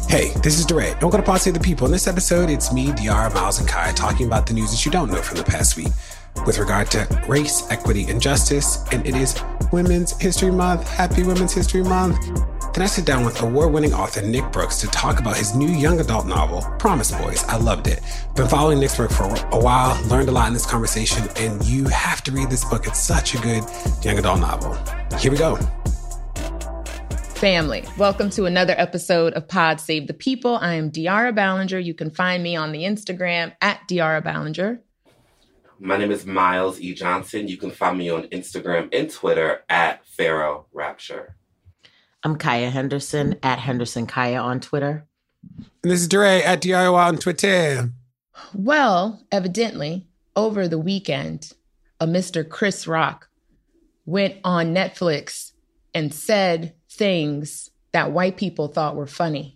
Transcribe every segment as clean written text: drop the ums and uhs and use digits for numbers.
Hey, this is DeRay. Don't go to Pod Save the People. In this episode, it's me, Diara, Miles, and Kai talking about the news that you don't know from the past week with regard to race, equity, and justice. And it is Women's History Month. Happy Women's History Month. Then I sit down with award-winning author Nick Brooks to talk about his new young adult novel, Promise Boys. I loved it. Been following Nick's work for a while, learned a lot in this conversation, and you have to read this book. It's such a good young adult novel. Here we go. Family, welcome to another episode of Pod Save the People. I am Diara Ballinger. You can find me on the Instagram at Diara Ballinger. My name is Miles E. Johnson. You can find me on Instagram and Twitter at Pharaoh Rapture. I'm Kaya Henderson at Henderson Kaya on Twitter. And this is DeRay at DRY on Twitter. Well, evidently, over the weekend, a Mr. Chris Rock went on Netflix and said things that white people thought were funny.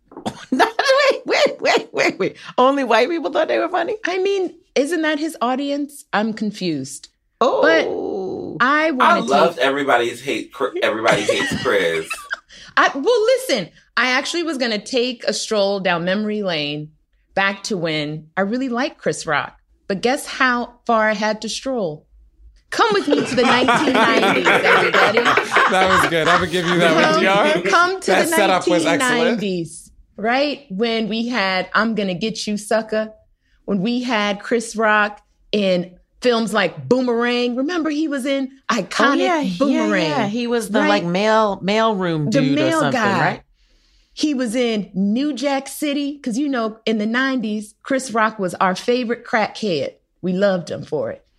Wait. Only white people thought they were funny? I mean, isn't that his audience? I'm confused. Oh. But I loved Everybody Hates Chris. Well, listen, I actually was going to take a stroll down memory lane back to when I really liked Chris Rock. But guess how far I had to stroll? Come with me to the 1990s, everybody. That was good. I would give you that one, Diara. Come to that the setup was excellent. 1990s, right? When we had I'm Gonna Get You, Sucker. When we had Chris Rock in films like Boomerang. Remember, he was in iconic Boomerang. Yeah. He was the mail room dude or something, guy. Right? He was in New Jack City, because, you know, in the 90s, Chris Rock was our favorite crackhead. We loved him for it.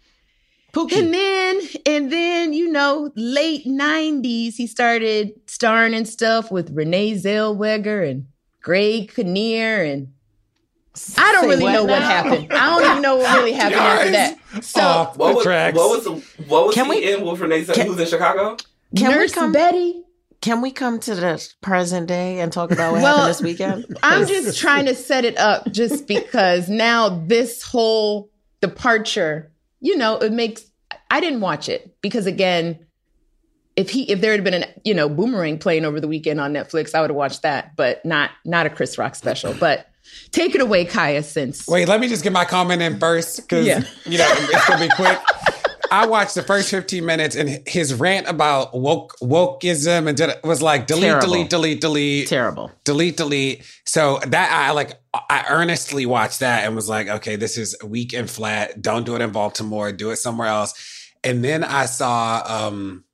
Pookie. And then, you know, late 90s, he started starring in stuff with Renee Zellweger and Greg Kinnear, and I don't really know what happened. I don't even know what really happened after that. So what was he in with Renee Zellweger? He was in Chicago? Nurse Betty. Can we come to the present day and talk about what happened this weekend? I'm just trying to set it up just because now this whole departure, you know, I didn't watch it because, again, if there had been Boomerang playing over the weekend on Netflix, I would have watched that, but not a Chris Rock special. But take it away, Kaya, Wait, let me just get my comment in first because, it's going to be quick. I watched the first 15 minutes and his rant about wokeism and was like, delete. Terrible. Delete. So that I earnestly watched that and was like, okay, this is weak and flat. Don't do it in Baltimore. Do it somewhere else. And then I saw,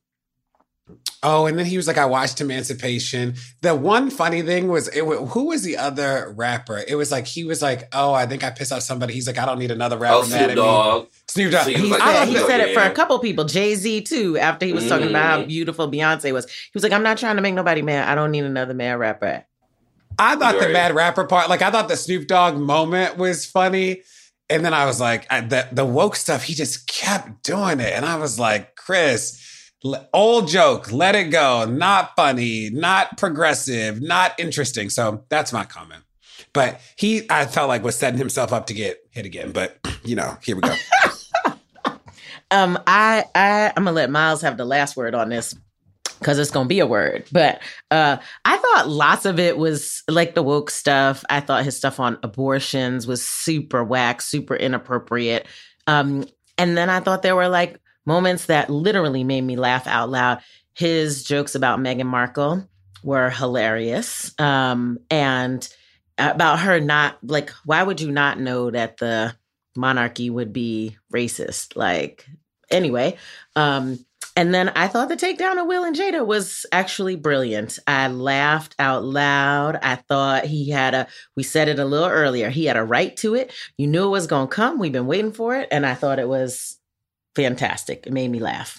and then he was like, I watched Emancipation. The one funny thing was, who was the other rapper? It was like, he was like, I think I pissed off somebody. He's like, I don't need another rapper mad at me. Snoop Dogg. He said it for a couple people. Jay-Z, too, after he was talking about how beautiful Beyonce was. He was like, I'm not trying to make nobody mad. I don't need another mad rapper. I thought the mad rapper part, I thought the Snoop Dogg moment was funny. And then I was like, the woke stuff, he just kept doing it. And I was like, Chris, old joke, let it go. Not funny, not progressive, not interesting. So that's my comment. But I felt like was setting himself up to get hit again. But, here we go. I'm going to let Miles have the last word on this because it's going to be a word. But I thought lots of it was like the woke stuff. I thought his stuff on abortions was super whack, super inappropriate. And then I thought there were like moments that literally made me laugh out loud. His jokes about Meghan Markle were hilarious. And about her not, like, why would you not know that the monarchy would be racist? Like, anyway. And then I thought the takedown of Will and Jada was actually brilliant. I laughed out loud. I thought we said it a little earlier, he had a right to it. You knew it was going to come. We've been waiting for it. And I thought it was fantastic. It made me laugh.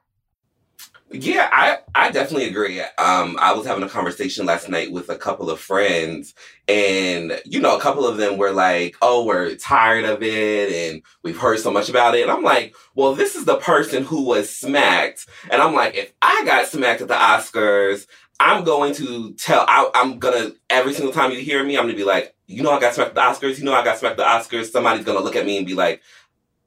Yeah, I definitely agree. I was having a conversation last night with a couple of friends, and, a couple of them were like, we're tired of it, and we've heard so much about it. And I'm like, well, this is the person who was smacked. And I'm like, if I got smacked at the Oscars, I'm going to every single time you hear me, I'm going to be like, I got smacked at the Oscars. I got smacked at the Oscars. Somebody's going to look at me and be like,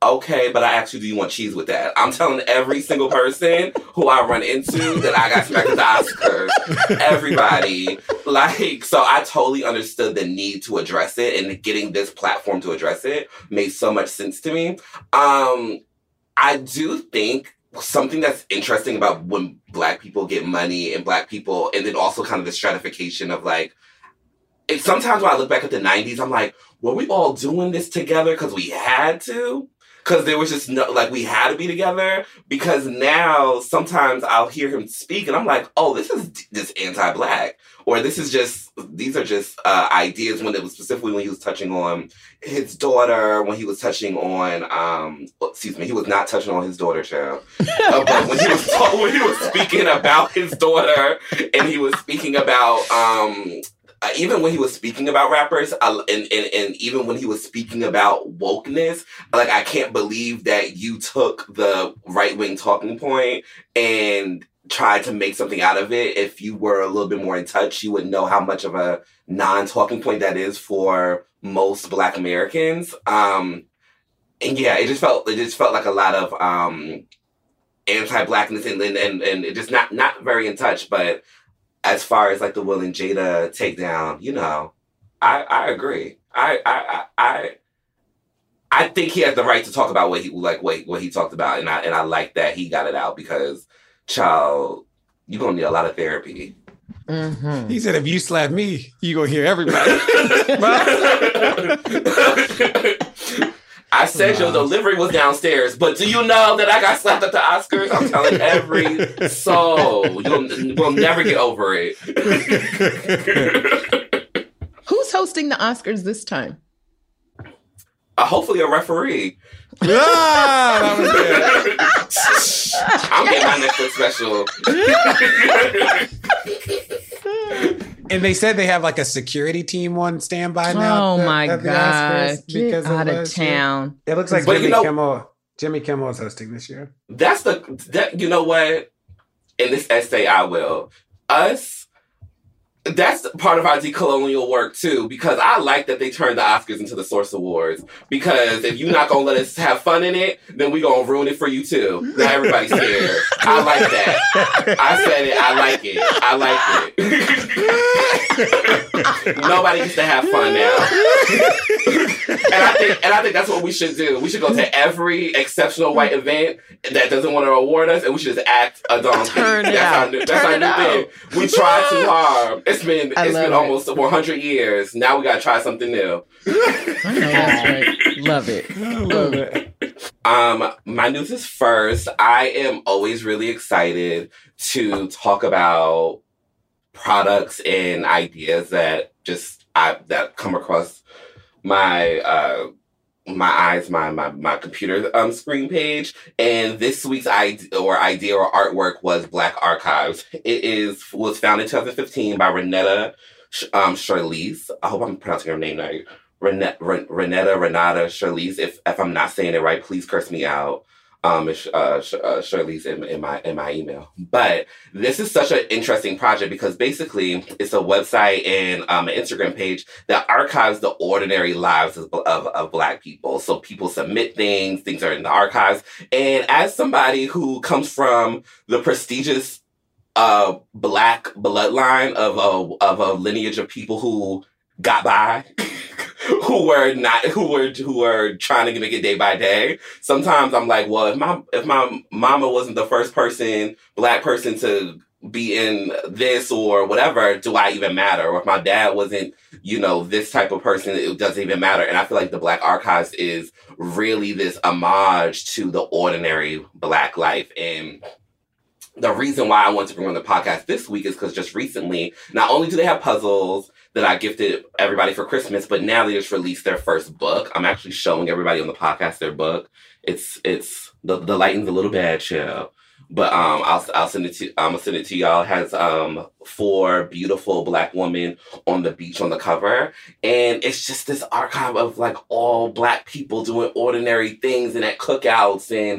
okay, but I asked you, do you want cheese with that? I'm telling every single person who I run into that I got smacked at the Oscars. Everybody. Like, so I totally understood the need to address it, and getting this platform to address it made so much sense to me. I do think something that's interesting about when Black people get money and Black people, and then also kind of the stratification of like, sometimes when I look back at the 90s, I'm like, were we all doing this together because we had to? Because there was just no, like, we had to be together. Because now sometimes I'll hear him speak and I'm like, oh, this is just anti-Black. Or these are just ideas when it was specifically when he was touching on his daughter, when he was touching on, he was not touching on his daughter, child. But when he was speaking about his daughter and he was speaking about, even when he was speaking about rappers, and even when he was speaking about wokeness, like, I can't believe that you took the right-wing talking point and tried to make something out of it. If you were a little bit more in touch, you would know how much of a non-talking point that is for most Black Americans. And yeah, it just felt like a lot of anti-Blackness and it just not very in touch, but as far as like the Will and Jada takedown, you know, I agree. I think he has the right to talk about what he talked about, and I like that he got it out, because, child, you're gonna need a lot of therapy. Mm-hmm. He said, if you slap me, you gonna hear everybody. I said your delivery was downstairs, but do you know that I got slapped at the Oscars? I'm telling every soul. We'll never get over it. Who's hosting the Oscars this time? Hopefully a referee. That was good. I'm getting my Netflix special. And they said they have like a security team on standby now. Oh my God. Get out of town. It looks like Jimmy Kimmel is hosting this year. You know what? In this essay, I will. That's part of our decolonial work, too, because I like that they turned the Oscars into the Source Awards. Because if you're not going to let us have fun in it, then we're going to ruin it for you, too. Now everybody's scared. I like that. I said it. I like it. Nobody gets to have fun now. and I think that's what we should do. We should go to every exceptional white event that doesn't want to award us, and we should just act a donkey. That's our new thing. We try too hard. It's been almost 100 years. Now we gotta try something new. I know that's right. Love it. I love it. My news is first. I am always really excited to talk about products and ideas that that come across my eyes, my computer screen page. And this week's idea or artwork was Black Archives. It was founded in 2015 by Renetta Charlize. I hope I'm pronouncing her name right. Renata Charlize. If I'm not saying it right, please curse me out. It's Charlize in my email. But this is such an interesting project because basically it's a website and an Instagram page that archives the ordinary lives of Black people. So people submit things are in the archives. And as somebody who comes from the prestigious Black bloodline of a lineage of people who got by, who were trying to make it day by day. Sometimes I'm like, well, if my mama wasn't the first Black person to be in this or whatever, do I even matter? Or if my dad wasn't, this type of person, it doesn't even matter. And I feel like the Black Archives is really this homage to the ordinary Black life. And the reason why I wanted to bring on the podcast this week is because just recently, not only do they have puzzles that I gifted everybody for Christmas, but now they just released their first book. I'm actually showing everybody on the podcast their book. It's the lighting's a little bad, chill, but I'll send it to I'm gonna send it to y'all. It has 4 beautiful Black women on the beach on the cover, and it's just this archive of like all Black people doing ordinary things and at cookouts and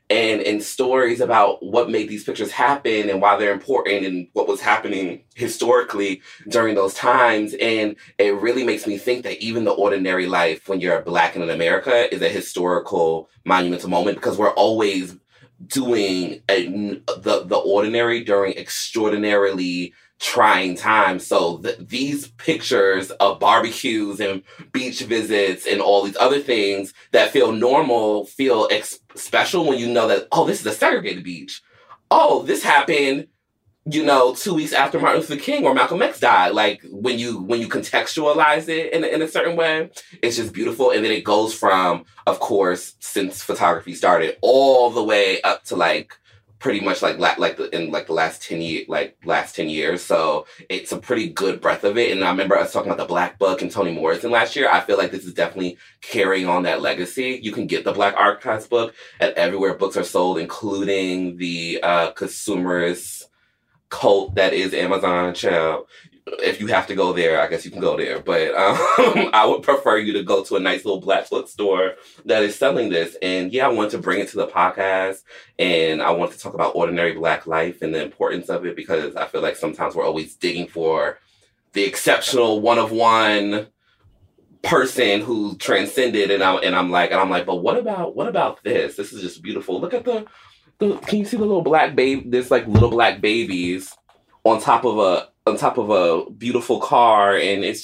and stories about what made these pictures happen and why they're important and what was happening historically during those times. And it really makes me think that even the ordinary life when you're Black in America is a historical monumental moment, because we're always doing the ordinary during extraordinarily trying times. So these pictures of barbecues and beach visits and all these other things that feel normal feel special when you know that, oh, this is a segregated beach. Oh, this happened, 2 weeks after Martin Luther King or Malcolm X died. Like when you contextualize it in a certain way, it's just beautiful. And then it goes from, of course, since photography started, all the way up to pretty much the last 10 years. So it's a pretty good breadth of it. And I remember us talking about the Black Book and Toni Morrison last year. I feel like this is definitely carrying on that legacy. You can get the Black Archives book at everywhere books are sold, including the consumerist cult that is Amazon. Child. If you have to go there, I guess you can go there. But I would prefer you to go to a nice little Black bookstore that is selling this. And yeah, I want to bring it to the podcast. And I want to talk about ordinary Black life and the importance of it, because I feel like sometimes we're always digging for the exceptional one-of-one person who transcended. And I'm like, but what about this? This is just beautiful. Look at can you see the little Black baby? There's little Black babies on top of a beautiful car, and it's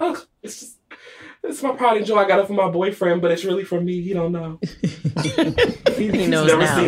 my pride and joy. I got it for my boyfriend, but it's really for me. He don't know. He's knows never now. seen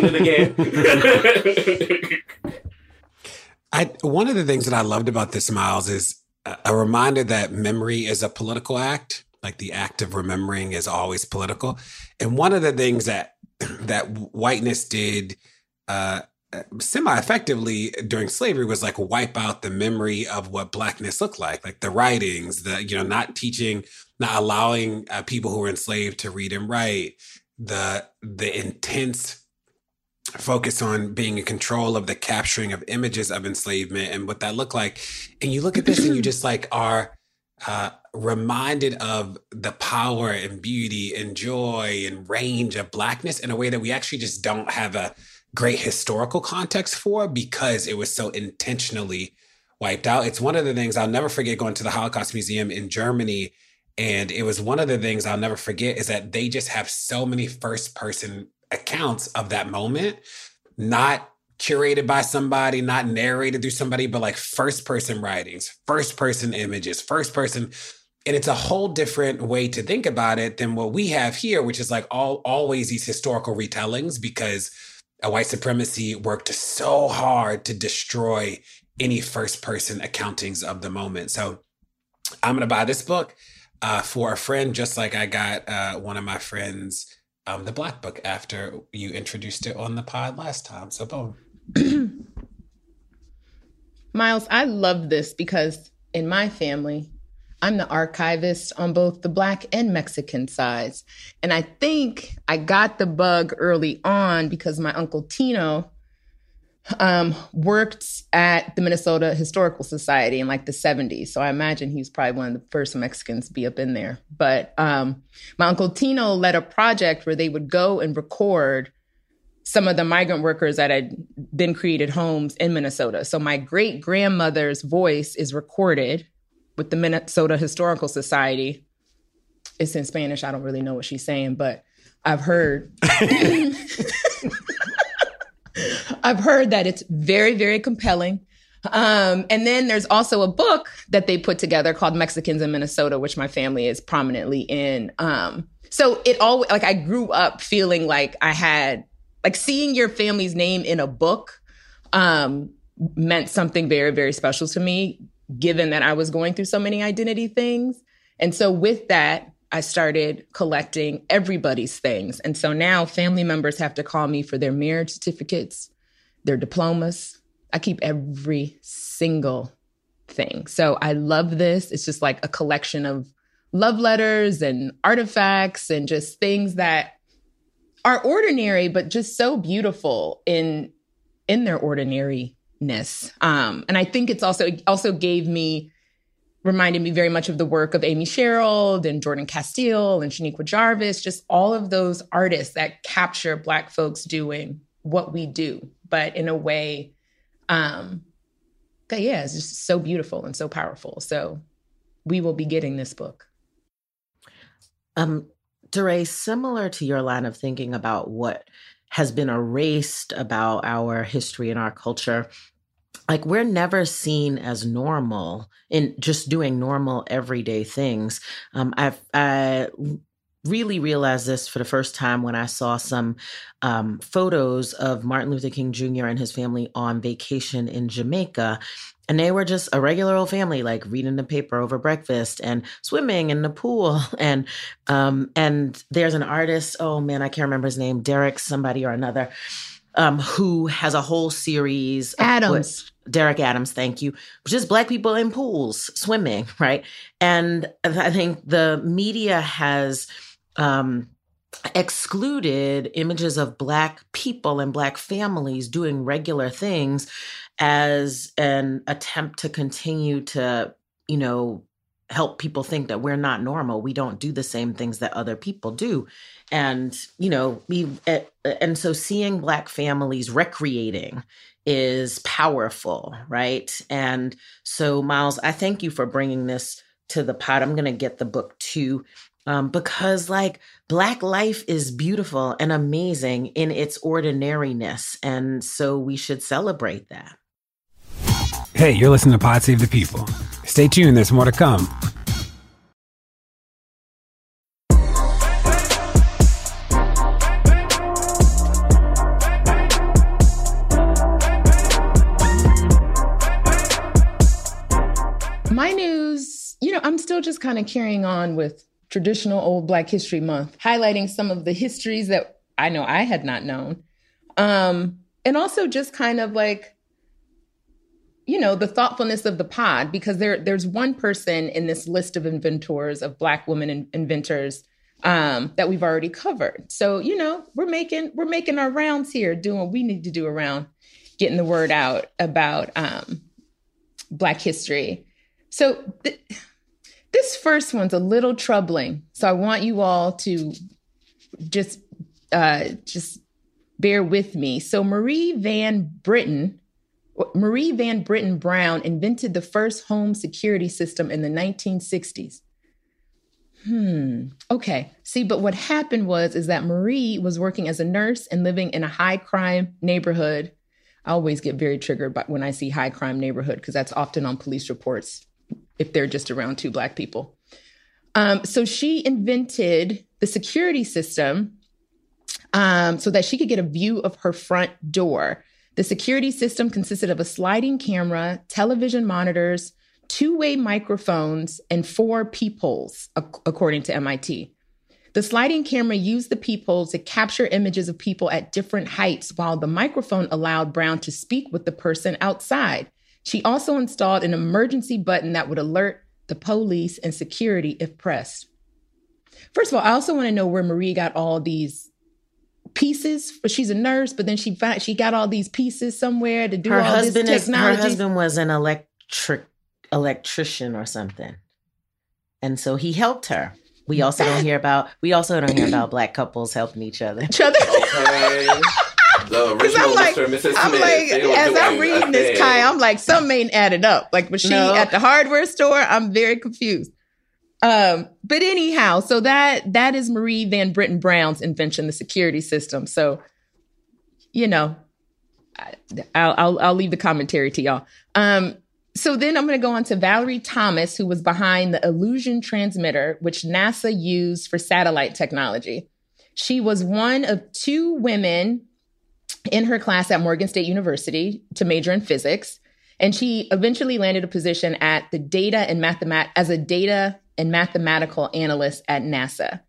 it again. One of the things that I loved about this, Miles, is a reminder that memory is a political act. Like the act of remembering is always political. And one of the things that whiteness did semi-effectively during slavery was wipe out the memory of what Blackness looked like the writings, not allowing people who were enslaved to read and write, the intense focus on being in control of the capturing of images of enslavement and what that looked like. And you look at this and you just are reminded of the power and beauty and joy and range of Blackness in a way that we actually just don't have a great historical context for, because it was so intentionally wiped out. It's one of the things I'll never forget, going to the Holocaust Museum in Germany. And it was one of the things I'll never forget is that they just have so many first person accounts of that moment, not curated by somebody, not narrated through somebody, but first person writings, first person images, first person. And it's a whole different way to think about it than what we have here, which is always these historical retellings, because white supremacy worked so hard to destroy any first person accountings of the moment. So I'm going to buy this book for a friend, just like I got one of my friends the Black Book after you introduced it on the pod last time. So boom. Miles, I love this because in my family, I'm the archivist on both the Black and Mexican sides. And I think I got the bug early on because my Uncle Tino worked at the Minnesota Historical Society in the 70s. So I imagine he was probably one of the first Mexicans to be up in there. But my Uncle Tino led a project where they would go and record some of the migrant workers that had then created homes in Minnesota. So my great-grandmother's voice is recorded with the Minnesota Historical Society. It's in Spanish. I don't really know what she's saying, but I've heard I've heard that it's very, very compelling. And then there's also a book that they put together called Mexicans in Minnesota, which my family is prominently in. So it always, I grew up feeling like I had, seeing your family's name in a book meant something very, very special to me, given that I was going through so many identity things. And so with that, I started collecting everybody's things. And so now family members have to call me for their marriage certificates, their diplomas. I keep every single thing. So I love this. It's just a collection of love letters and artifacts and just things that are ordinary, but just so beautiful in their ordinariness. And I think it's also reminded me very much of the work of Amy Sherald and Jordan Castile and Shaniqua Jarvis, just all of those artists that capture Black folks doing what we do, but in a way that, yeah, is just so beautiful and so powerful. So we will be getting this book. DeRay, similar to your line of thinking about what has been erased about our history and our culture, like we're never seen as normal in just doing normal everyday things. I really realized this for the first time when I saw some photos of Martin Luther King Jr. and his family on vacation in Jamaica. And they were just a regular old family, like reading the paper over breakfast and swimming in the pool. And there's an artist, oh man, I can't remember his name, Derek somebody or another, who has a whole series. Derek Adams, thank you. Just Black people in pools, swimming, right? And I think the media has excluded images of Black people and Black families doing regular things as an attempt to continue to, help people think that we're not normal. We don't do the same things that other people do. And, and so seeing Black families recreating is powerful, right? And so, Miles, I thank you for bringing this to the pod. I'm going to get the book too, because Black life is beautiful and amazing in its ordinariness. And so we should celebrate that. Hey, you're listening to Pod Save the People. Stay tuned, there's more to come. My news, I'm still just kind of carrying on with traditional old Black History Month, highlighting some of the histories that I know I had not known. And also just kind of the thoughtfulness of the pod, because there's one person in this list of inventors, of Black women inventors, that we've already covered. So, we're making our rounds here, doing what we need to do around getting the word out about Black history. So this first one's a little troubling. So I want you all to just bear with me. So Marie Van Britten Brown invented the first home security system in the 1960s. Okay. See, but what happened is that Marie was working as a nurse and living in a high crime neighborhood. I always get very triggered when I see high crime neighborhood, because that's often on police reports if they're just around two Black people. So she invented the security system so that she could get a view of her front door. The security system consisted of a sliding camera, television monitors, two-way microphones, and 4 peepholes, according to MIT. The sliding camera used the peepholes to capture images of people at different heights, while the microphone allowed Brown to speak with the person outside. She also installed an emergency button that would alert the police and security if pressed. First of all, I also want to know where Marie got all these pieces. She's a nurse, but then she got all these pieces somewhere to do all this technology. Her husband was an electrician or something, and so he helped her. We also don't hear about Black couples helping each other. Okay. The original Mr. and Mrs. Smith. I'm as I'm reading this, Kai, I'm like, something ain't added up. Was she at the hardware store? I'm very confused. But anyhow, so that is Marie Van Britten Brown's invention, the security system. So, I'll leave the commentary to y'all. So then I'm going to go on to Valerie Thomas, who was behind the Illusion transmitter, which NASA used for satellite technology. She was one of 2 women in her class at Morgan State University to major in physics. And she eventually landed a position at the as a data and mathematical analyst at NASA.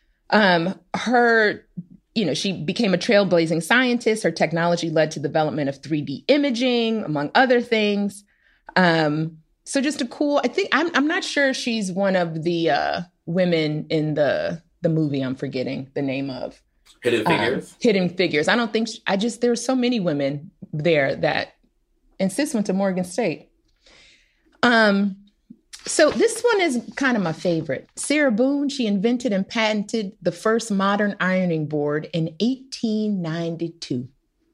She became a trailblazing scientist. Her technology led to the development of 3D imaging, among other things. So just I think I'm not sure she's one of the women in the movie I'm forgetting the name of. Hidden Figures? Hidden Figures. I don't think, there are so many women there that, and sis went to Morgan State. So this one is kind of my favorite. Sarah Boone, she invented and patented the first modern ironing board in 1892.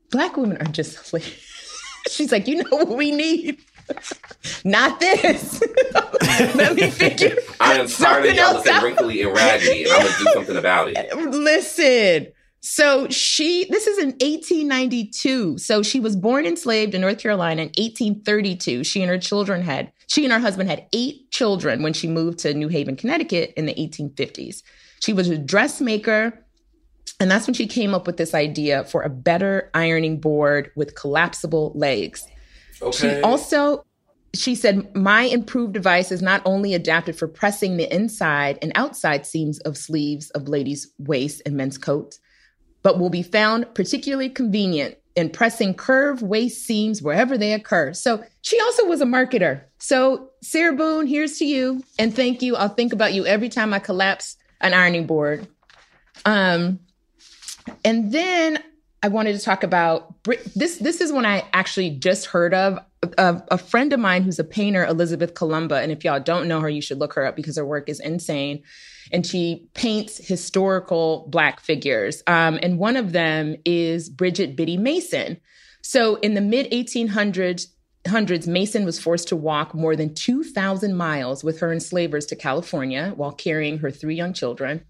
Black women are just she's like, you know what we need? Not this. Let me figure. I am tired of y'all looking wrinkly and raggedy, and I'm going to do something about it. Listen. So this is in 1892. So she was born enslaved in North Carolina in 1832. She and her husband had 8 children when she moved to New Haven, Connecticut in the 1850s. She was a dressmaker. And that's when she came up with this idea for a better ironing board with collapsible legs. Okay. She said, my improved device is not only adapted for pressing the inside and outside seams of sleeves of ladies' waists and men's coats, but will be found particularly convenient in pressing curved waist seams wherever they occur. So she also was a marketer. So Sarah Boone, here's to you. And thank you. I'll think about you every time I collapse an ironing board. And then I wanted to talk about this. This is one I actually just heard of. A friend of mine who's a painter, Elizabeth Columba. And if y'all don't know her, you should look her up because her work is insane. And she paints historical Black figures. And one of them is Bridget Biddy Mason. So in the mid-1800s, Mason was forced to walk more than 2,000 miles with her enslavers to California while carrying her 3 young children.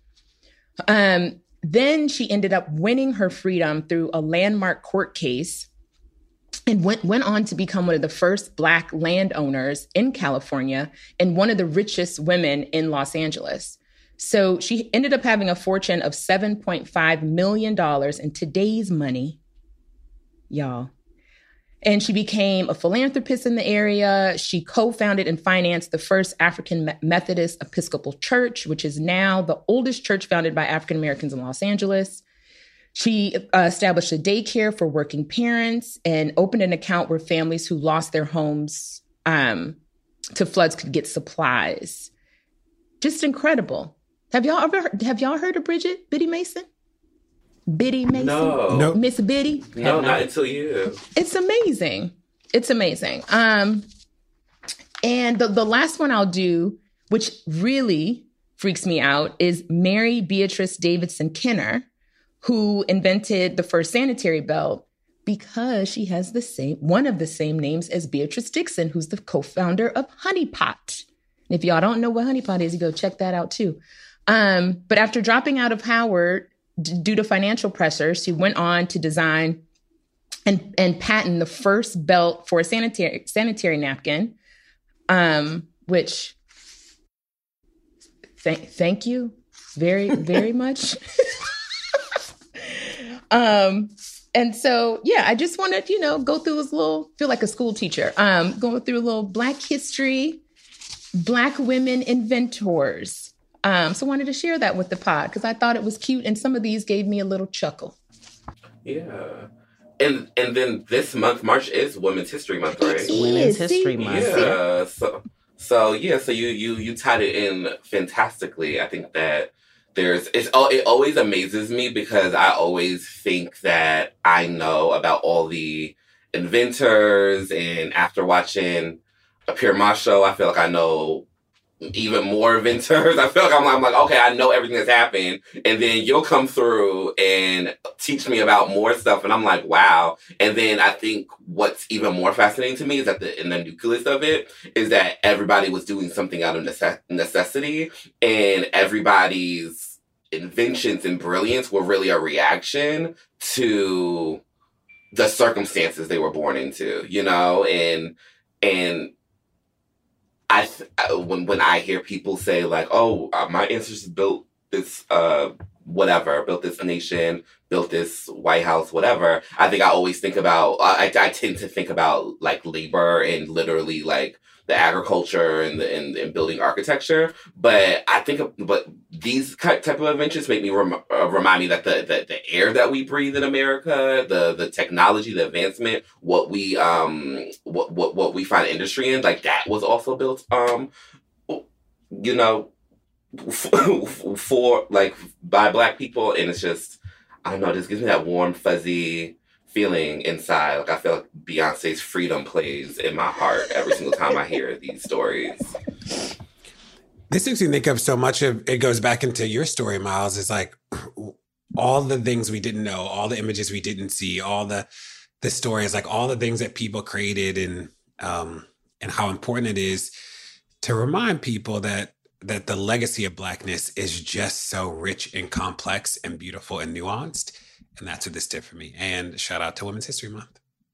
Then she ended up winning her freedom through a landmark court case and went on to become one of the first Black landowners in California and one of the richest women in Los Angeles. So she ended up having a fortune of $7.5 million in today's money, y'all. And she became a philanthropist in the area. She co-founded and financed the first African Methodist Episcopal Church, which is now the oldest church founded by African Americans in Los Angeles. She established a daycare for working parents and opened an account where families who lost their homes to floods could get supplies. Just incredible. Have y'all heard of Bridget Biddy Mason? Biddy Mason? No. Miss Biddy? No, not until you. It's amazing. It's amazing. And the last one I'll do, which really freaks me out, is Mary Beatrice Davidson Kenner, who invented the first sanitary belt because she has one of the same names as Beatrice Dixon, who's the co-founder of Honey Pot. And if y'all don't know what Honey Pot is, you go check that out too. But after dropping out of Howard due to financial pressure, she went on to design and patent the first belt for a sanitary napkin, which thank you very, very much. And so, yeah, I just wanted to, go through this feel like a school teacher, going through a little Black history, Black women inventors. So I wanted to share that with the pod because I thought it was cute. And some of these gave me a little chuckle. Yeah. And then this month, March is Women's History Month, right? Women's History Month. Yeah. So you tied it in fantastically. I think that it always amazes me because I always think that I know about all the inventors, and after watching a Pure Ma show, I feel like I know even more inventors. I feel like I'm like, okay, I know everything that's happened. And then you'll come through and teach me about more stuff. And I'm like, wow. And then I think what's even more fascinating to me is that in the nucleus of it is that everybody was doing something out of necessity, and everybody's inventions and brilliance were really a reaction to the circumstances they were born into, and when I hear people say like, "Oh, my ancestors built this, built this nation, built this White House, whatever," I think I always think about. I tend to think about like labor and literally like the agriculture and building architecture. But but these type of inventions make me remind me that the air that we breathe in America, the technology, the advancement, what we find industry in, like that was also built, for like by Black people. And it's just, I don't know, it just gives me that warm, fuzzy feeling inside. Like I feel like Beyonce's Freedom plays in my heart every single time I hear these stories. This makes me think of so much of it. Goes back into your story, Miles. It's like all the things we didn't know, all the images we didn't see, all the this story is like all the things that people created and how important it is to remind people that the legacy of Blackness is just so rich and complex and beautiful and nuanced. And that's what this did for me. And shout out to Women's History Month.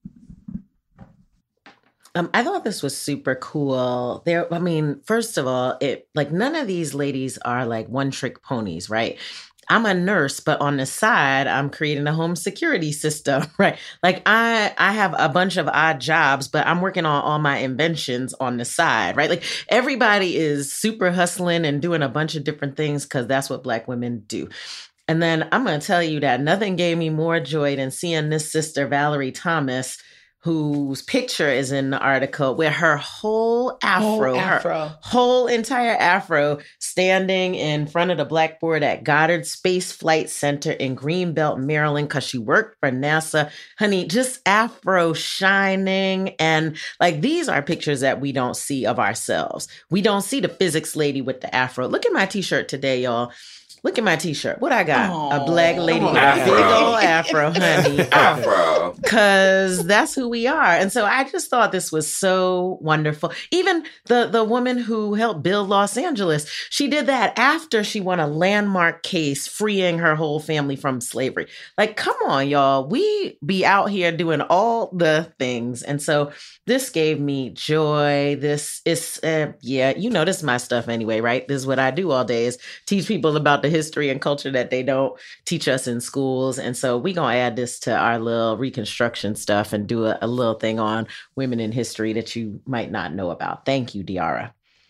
I thought this was super cool. First of all, none of these ladies are like one-trick ponies, right? I'm a nurse, but on the side, I'm creating a home security system, right? Like I have a bunch of odd jobs, but I'm working on all my inventions on the side, right? Like everybody is super hustling and doing a bunch of different things because that's what Black women do. And then I'm going to tell you that nothing gave me more joy than seeing this sister, Valerie Thomas, whose picture is in the article, where her whole whole entire afro standing in front of the blackboard at Goddard Space Flight Center in Greenbelt, Maryland, because she worked for NASA. Honey, just afro shining. And like, these are pictures that we don't see of ourselves. We don't see the physics lady with the afro. Look at my t-shirt today, y'all. Look at my t-shirt. What I got? Aww. A Black lady with a big old afro, honey. Afro. Because that's who we are. And so I just thought this was so wonderful. Even the woman who helped build Los Angeles, she did that after she won a landmark case freeing her whole family from slavery. Like, come on, y'all. We be out here doing all the things. And so this gave me joy. This is, this is my stuff anyway, right? This is what I do all day, is teach people about the history and culture that they don't teach us in schools. And so we're going to add this to our little Reconstruction stuff and do a little thing on women in history that you might not know about. Thank you, Diara.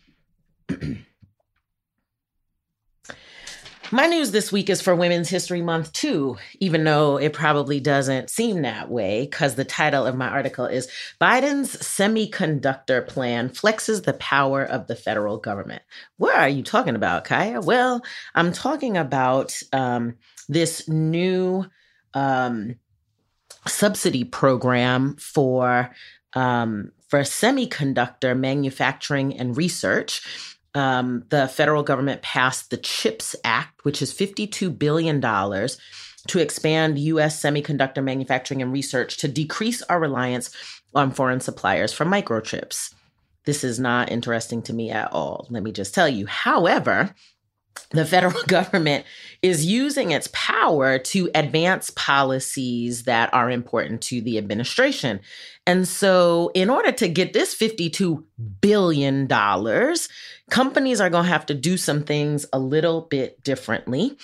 My news this week is for Women's History Month, too, even though it probably doesn't seem that way, because the title of my article is Biden's Semiconductor Plan Flexes the Power of the Federal Government. What are you talking about, Kaya? Well, I'm talking about this new subsidy program for semiconductor manufacturing and research. The federal government passed the CHIPS Act, which is $52 billion to expand U.S. semiconductor manufacturing and research to decrease our reliance on foreign suppliers for microchips. This is not interesting to me at all, let me just tell you. However, the federal government is using its power to advance policies that are important to the administration. And so in order to get this $52 billion, companies are going to have to do some things a little bit differently.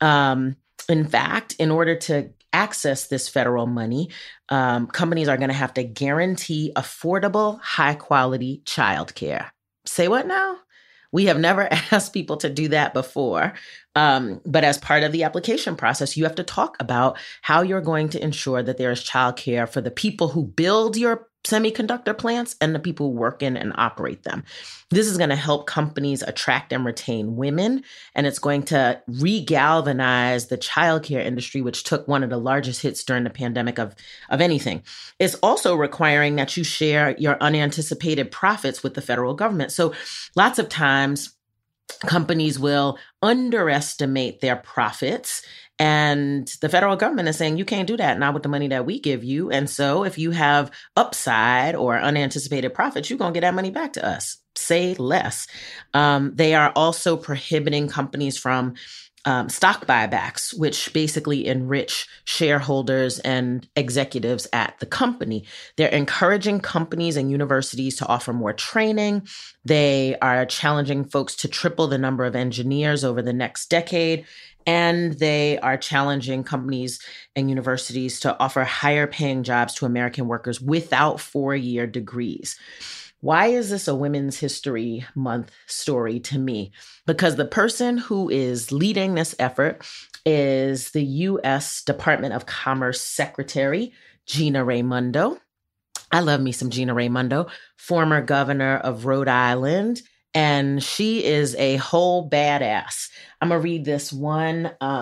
In fact, in order to access this federal money, companies are going to have to guarantee affordable, high-quality childcare. Say what now? We have never asked people to do that before. But as part of the application process, you have to talk about how you're going to ensure that there is childcare for the people who build your semiconductor plants and the people who work in and operate them. This is going to help companies attract and retain women, and it's going to re-galvanize the childcare industry, which took one of the largest hits during the pandemic of anything. It's also requiring that you share your unanticipated profits with the federal government. So lots of times, companies will underestimate their profits, and the federal government is saying, you can't do that, not with the money that we give you. And so if you have upside or unanticipated profits, you're going to get that money back to us. Say less. They are also prohibiting companies from stock buybacks, which basically enrich shareholders and executives at the company. They're encouraging companies and universities to offer more training. They are challenging folks to triple the number of engineers over the next decade. And they are challenging companies and universities to offer higher paying jobs to American workers without 4-year degrees. Why is this a Women's History Month story to me? Because the person who is leading this effort is the U.S. Department of Commerce Secretary, Gina Raimondo. I love me some Gina Raimondo, former governor of Rhode Island. And she is a whole badass. I'm going to read this one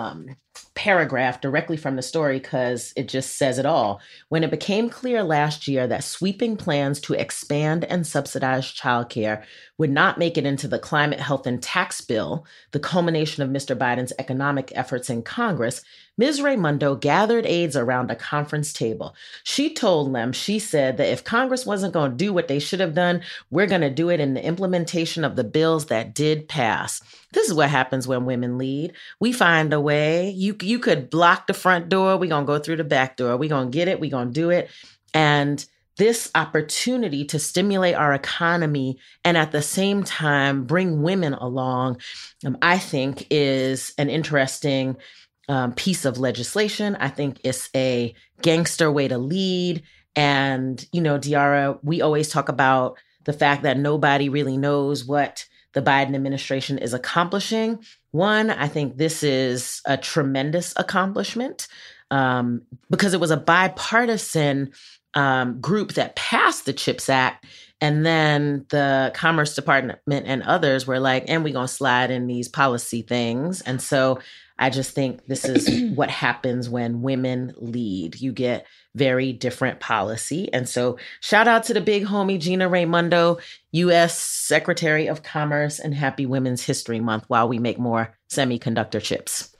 paragraph directly from the story because it just says it all. When it became clear last year that sweeping plans to expand and subsidize childcare would not make it into the climate, health, and tax bill, the culmination of Mr. Biden's economic efforts in Congress, Ms. Raimondo gathered aides around a conference table. She told them, she said that if Congress wasn't going to do what they should have done, we're going to do it in the implementation of the bills that did pass. This is what happens when women lead. We find a way. You could block the front door. We're going to go through the back door. We're going to get it. We're going to do it. And this opportunity to stimulate our economy and at the same time bring women along, I think is an interesting piece of legislation. I think it's a gangster way to lead. And, you know, Diarra, we always talk about the fact that nobody really knows what the Biden administration is accomplishing. One, I think this is a tremendous accomplishment because it was a bipartisan group that passed the CHIPS Act. And then the Commerce Department and others were like, and we're going to slide in these policy things. And so I just think this is what happens when women lead. You get very different policy. And so shout out to the big homie, Gina Raimondo, U.S. Secretary of Commerce, and happy Women's History Month while we make more semiconductor chips.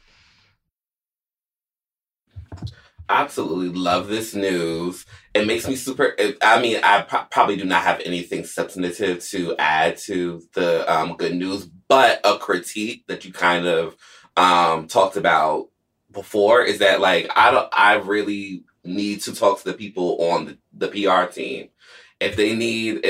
Absolutely love this news. It makes me super, I probably do not have anything substantive to add to the good news, but a critique that you kind of talked about before is that, like, I really need to talk to the people on the PR team. If they need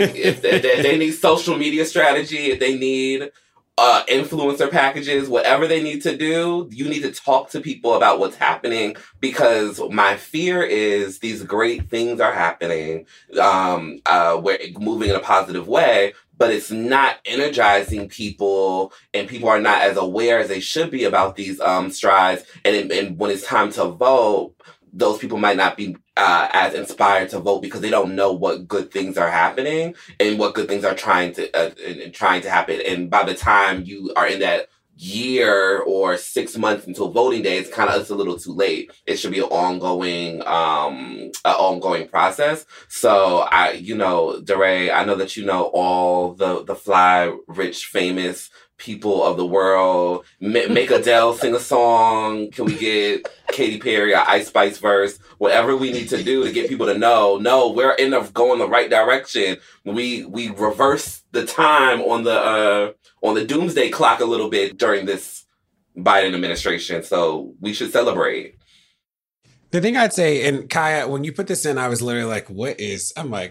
social media strategy, if they need influencer packages, whatever they need to do, you need to talk to people about what's happening, because my fear is these great things are happening, we're moving in a positive way, but it's not energizing people, and people are not as aware as they should be about these strides. And when it's time to vote, those people might not be as inspired to vote because they don't know what good things are happening and what good things are trying to happen. And by the time you are in that year or 6 months until voting day, it's a little too late. It should be an ongoing process. So DeRay, I know that you know all the fly, rich, famous people of the world. Make Adele sing a song. Can we get Katy Perry or Ice Spice verse? Whatever we need to do to get people to know, no, we're going the right direction. We reverse the time on the doomsday clock a little bit during this Biden administration. So we should celebrate. The thing I'd say, and Kaya, when you put this in, I was literally like, what is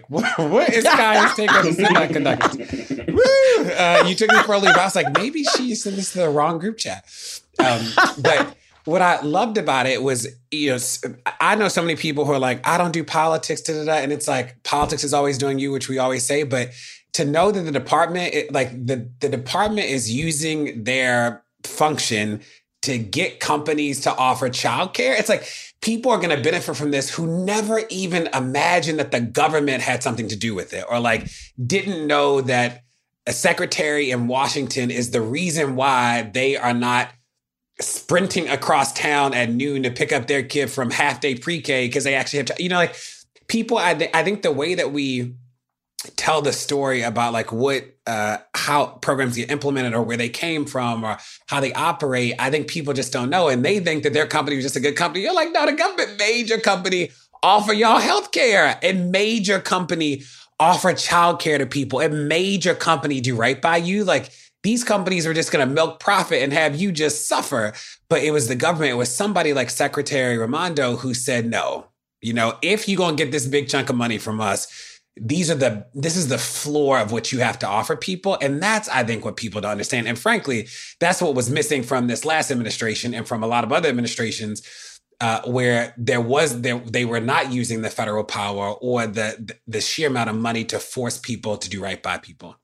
Kaya's take on semiconductors? Woo! You took me for a leap. I was like, maybe she sent this to the wrong group chat. But what I loved about it was, I know so many people who are like, I don't do politics, and it's like, politics is always doing you, which we always say. But to know that the department, the department is using their function to get companies to offer childcare, it's like, people are going to benefit from this who never even imagined that the government had something to do with it, or like didn't know that a secretary in Washington is the reason why they are not sprinting across town at noon to pick up their kid from half-day pre-K because they actually have people, I think the way that we tell the story about like how programs get implemented or where they came from or how they operate, I think people just don't know. And they think that their company was just a good company. You're like, no, the government made your company offer y'all healthcare. It made your company offer childcare to people. It made your company do right by you. Like, these companies were just going to milk profit and have you just suffer. But it was the government. It was somebody like Secretary Raimondo who said, no, if you're going to get this big chunk of money from us, this is the floor of what you have to offer people. And that's, I think, what people don't understand. And frankly, that's what was missing from this last administration and from a lot of other administrations where they were not using the federal power or the sheer amount of money to force people to do right by people.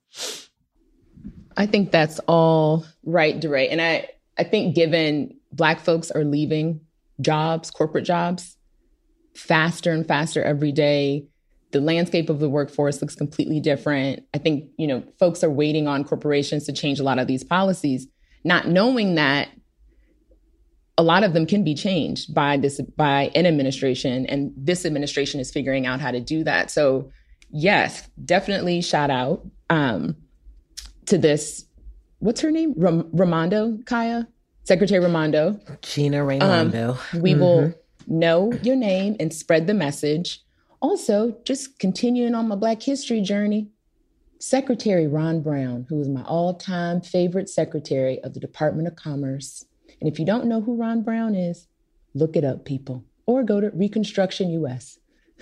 I think that's all right, DeRay. And I think given Black folks are leaving jobs, corporate jobs, faster and faster every day, the landscape of the workforce looks completely different. I think, folks are waiting on corporations to change a lot of these policies, not knowing that a lot of them can be changed by an administration, and this administration is figuring out how to do that. So yes, definitely shout out to this. What's her name? Raimondo, Kaya? Secretary Raimondo. Gina Raimondo. We will know your name and spread the message. Also, just continuing on my Black history journey, Secretary Ron Brown, who is my all-time favorite secretary of the Department of Commerce. And if you don't know who Ron Brown is, look it up, people, or go to Reconstruction US.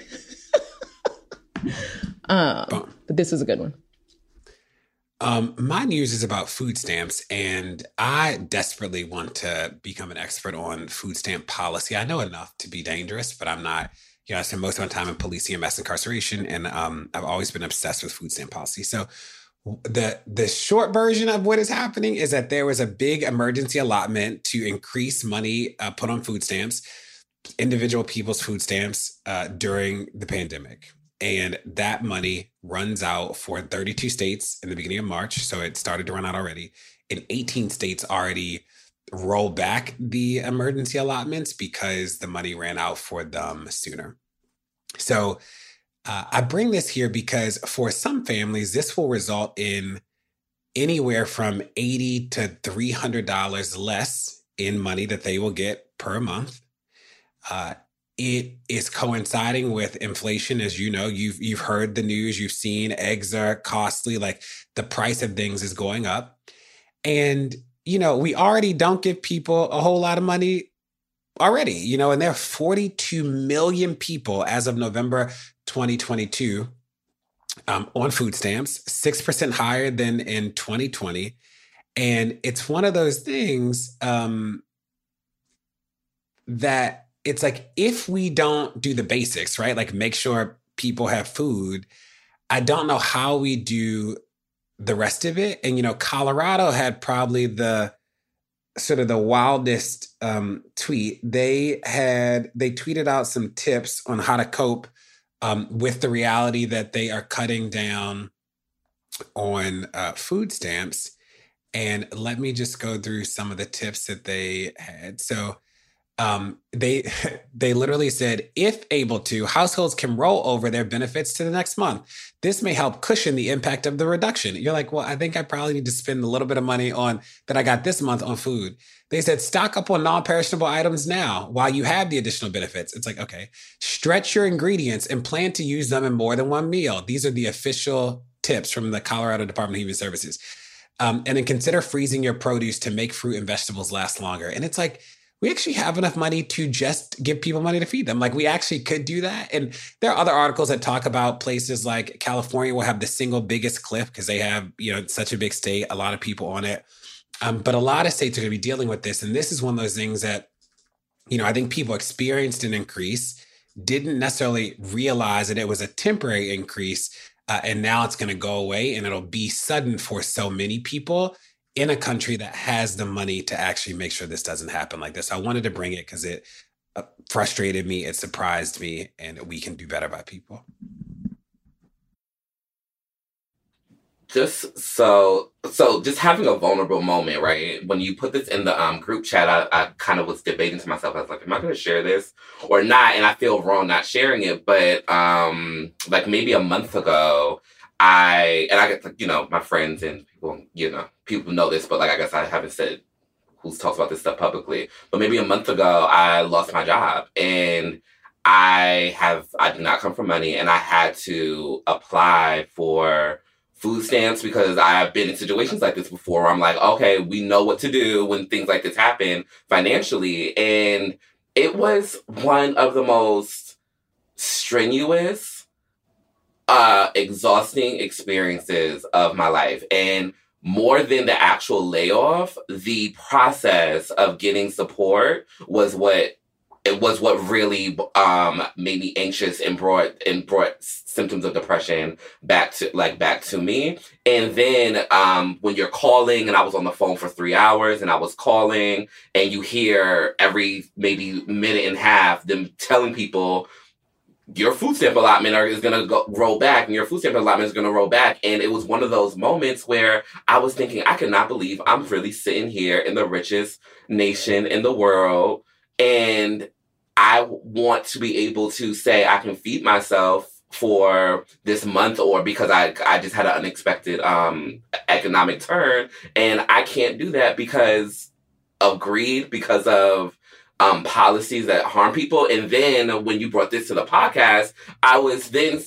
But this was a good one. My news is about food stamps, and I desperately want to become an expert on food stamp policy. I know enough to be dangerous, but I'm not. I spend most of my time in policing and mass incarceration, and I've always been obsessed with food stamp policy. So the short version of what is happening is that there was a big emergency allotment to increase money put on food stamps, individual people's food stamps during the pandemic. And that money runs out for 32 states in the beginning of March. So it started to run out already. And 18 states already roll back the emergency allotments because the money ran out for them sooner. So I bring this here because for some families, this will result in anywhere from $80 to $300 less in money that they will get per month. It is coinciding with inflation. As you know, you've heard the news, you've seen eggs are costly, like the price of things is going up. And we already don't give people a whole lot of money already, and there are 42 million people as of November 2022 on food stamps, 6% higher than in 2020. And it's one of those things that it's like, if we don't do the basics, right? Like make sure people have food, I don't know how we do the rest of it. And, Colorado had probably the sort of the wildest tweet. They tweeted out some tips on how to cope with the reality that they are cutting down on food stamps. And let me just go through some of the tips that they had. So they literally said, if able to, households can roll over their benefits to the next month. This may help cushion the impact of the reduction. You're like, well, I think I probably need to spend a little bit of money on that I got this month on food. They said, stock up on non-perishable items now while you have the additional benefits. It's like, okay, stretch your ingredients and plan to use them in more than one meal. These are the official tips from the Colorado Department of Human Services. And then consider freezing your produce to make fruit and vegetables last longer. And it's like, we actually have enough money to just give people money to feed them. Like we actually could do that. And there are other articles that talk about places like California will have the single biggest cliff because they have, such a big state, a lot of people on it. But a lot of states are going to be dealing with this. And this is one of those things that, I think people experienced an increase, didn't necessarily realize that it was a temporary increase. And now it's going to go away and it'll be sudden for so many people in a country that has the money to actually make sure this doesn't happen like this. I wanted to bring it because it frustrated me, it surprised me, and we can do better by people. Just having a vulnerable moment, right? When you put this in the group chat, I kind of was debating to myself. I was like, am I going to share this or not? And I feel wrong not sharing it. But like maybe a month ago, I get my friends and people know this, but like I guess I haven't said who's talked about this stuff publicly. But maybe a month ago, I lost my job, and I do not come from money, and I had to apply for food stamps because I've been in situations like this before where I'm like, okay, we know what to do when things like this happen financially. And it was one of the most strenuous, exhausting experiences of my life. And more than the actual layoff, the process of getting support was what really made me anxious and brought symptoms of depression back to me. And then when you're calling, and I was on the phone for 3 hours, and I was calling, and you hear every maybe minute and a half them telling people, your food stamp allotment is going to roll back, and your food stamp allotment is going to roll back. And it was one of those moments where I was thinking, I cannot believe I'm really sitting here in the richest nation in the world, and I want to be able to say I can feed myself for this month, or because I just had an unexpected economic turn, and I can't do that because of greed, because of policies that harm people. And then when you brought this to the podcast, I was then,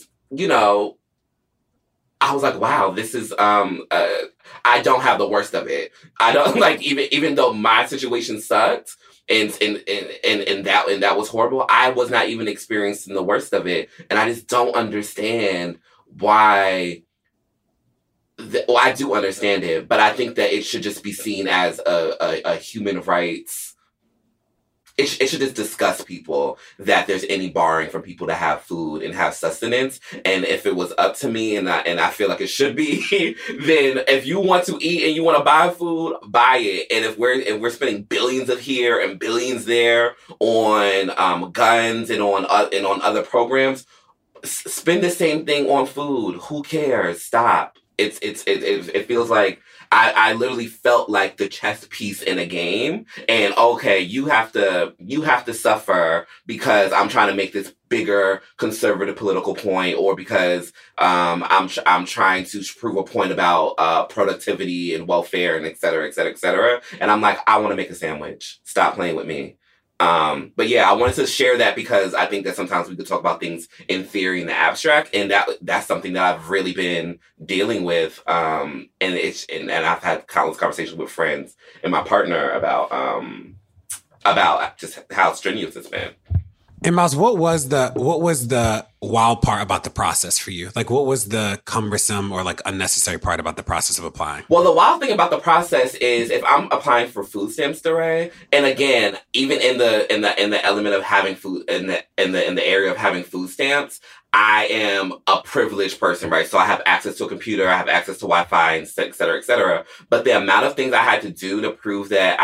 I was like, wow, this is, I don't have the worst of it. I don't like, even though my situation sucked and that was horrible, I was not even experiencing the worst of it. And I just don't understand why. Well, I do understand it, but I think that it should just be seen as a human rights. It should just disgust people that there's any barring from people to have food and have sustenance. And if it was up to me, and I feel like it should be, then if you want to eat and you want to buy food, buy it. And if we're spending billions of here and billions there on guns and on other programs, spend the same thing on food. Who cares? Stop. It feels like I literally felt like the chess piece in a game, and okay, you have to suffer because I'm trying to make this bigger conservative political point, or because I'm trying to prove a point about productivity and welfare and et cetera, et cetera, et cetera. And I'm like, I want to make a sandwich. Stop playing with me. But yeah, I wanted to share that because I think that sometimes we could talk about things in theory in the abstract, and that's something that I've really been dealing with. And I've had countless conversations with friends and my partner about just how strenuous it's been. And Miles, what was the wild part about the process for you? Like, what was the cumbersome or like unnecessary part about the process of applying? Well, the wild thing about the process is if I'm applying for food stamps, DeRay, and again, even in the element of having food in the area of having food stamps, I am a privileged person, right? So I have access to a computer, I have access to Wi-Fi, and et cetera, et cetera. But the amount of things I had to do to prove that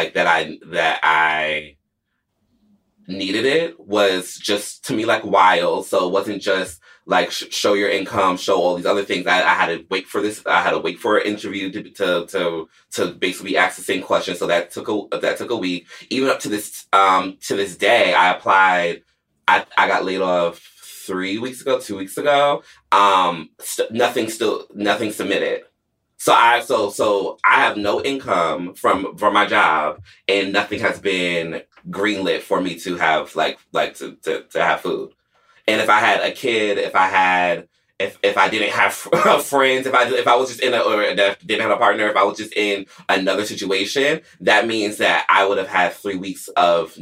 I needed it was just, to me, like wild. So it wasn't just like show your income, show all these other things. I had to wait for this. I had to wait for an interview to basically ask the same question. So that took a week. Even up to this day, I applied. I got laid off 2 weeks ago. Nothing submitted. So I have no income from my job, and nothing has been greenlit for me to have to have food. And if I had a kid, if I didn't have friends, if I was just didn't have a partner, if I was just in another situation, that means that I would have had 3 weeks of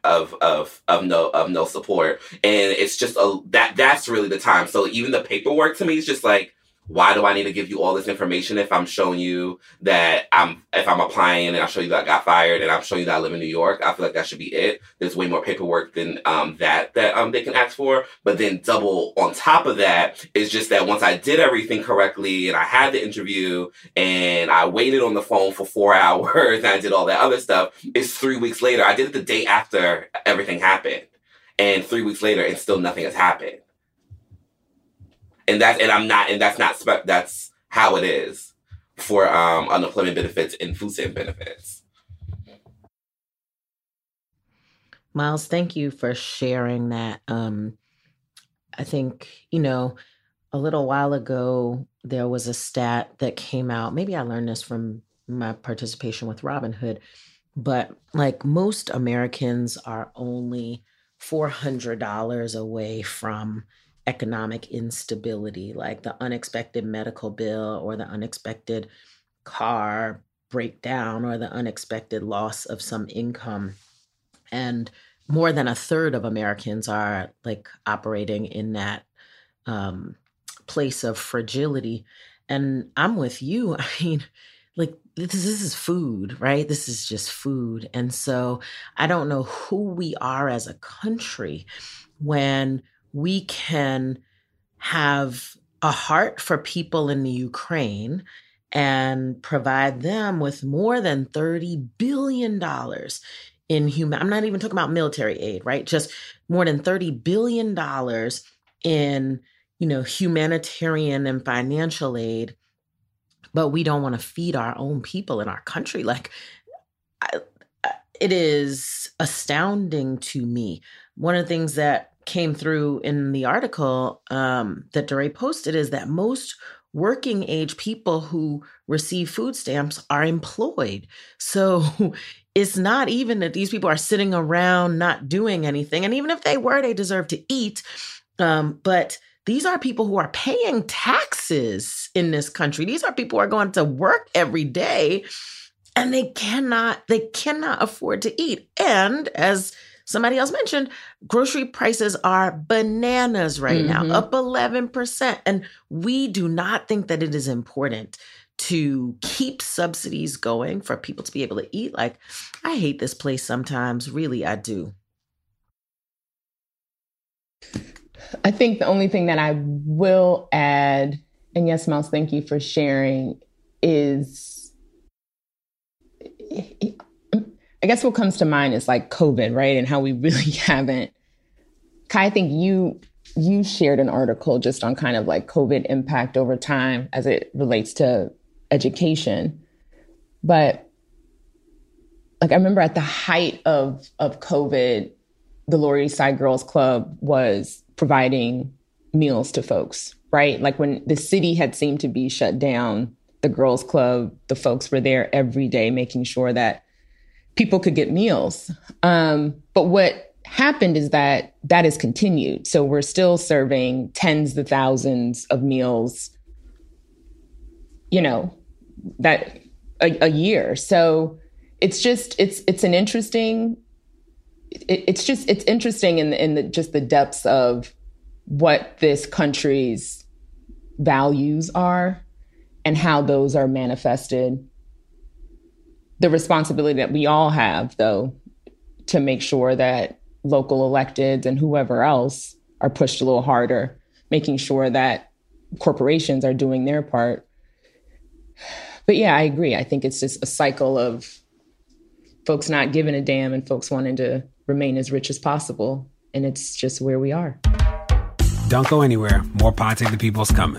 no support. And it's just that's really the time. So even the paperwork to me is just like, why do I need to give you all this information if I'm showing you that if I'm applying and I show you that I got fired and I'm showing you that I live in New York? I feel like that should be it. There's way more paperwork than that they can ask for. But then double on top of that is just that once I did everything correctly and I had the interview and I waited on the phone for 4 hours and I did all that other stuff, it's 3 weeks later. I did it the day after everything happened. And 3 weeks later, and still nothing has happened. That's how it is for unemployment benefits and food stamp benefits. Miles, thank you for sharing that. I think, a little while ago, there was a stat that came out. Maybe I learned this from my participation with Robinhood, but like most Americans are only $400 away from economic instability, like the unexpected medical bill or the unexpected car breakdown or the unexpected loss of some income. And more than a third of Americans are like operating in that place of fragility. And I'm with you. I mean, like this is food, right? This is just food. And so I don't know who we are as a country when we can have a heart for people in the Ukraine and provide them with more than $30 billion in human, I'm not even talking about military aid, right? Just more than $30 billion in, humanitarian and financial aid, but we don't want to feed our own people in our country. Like, it is astounding to me. One of the things that came through in the article that DeRay posted is that most working age people who receive food stamps are employed. So it's not even that these people are sitting around not doing anything. And even if they were, they deserve to eat. But these are people who are paying taxes in this country. These are people who are going to work every day, and they cannot afford to eat. And as somebody else mentioned, grocery prices are bananas right now, up 11%. And we do not think that it is important to keep subsidies going for people to be able to eat. Like, I hate this place sometimes. Really, I do. I think the only thing that I will add, and yes, Miles, thank you for sharing, is I guess what comes to mind is like COVID, right? And how we really haven't. Kai, I think you shared an article just on kind of like COVID impact over time as it relates to education. But like, I remember at the height of COVID, the Lower East Side Girls Club was providing meals to folks, right? Like when the city had seemed to be shut down, the Girls Club, the folks were there every day making sure that people could get meals. But what happened is that has continued. So we're still serving tens of thousands of meals, that a year. So it's interesting in just the depths of what this country's values are and how those are manifested. The responsibility that we all have, though, to make sure that local electeds and whoever else are pushed a little harder, making sure that corporations are doing their part. But yeah, I agree. I think it's just a cycle of folks not giving a damn and folks wanting to remain as rich as possible. And it's just where we are. Don't go anywhere. More Pod Save the People's coming.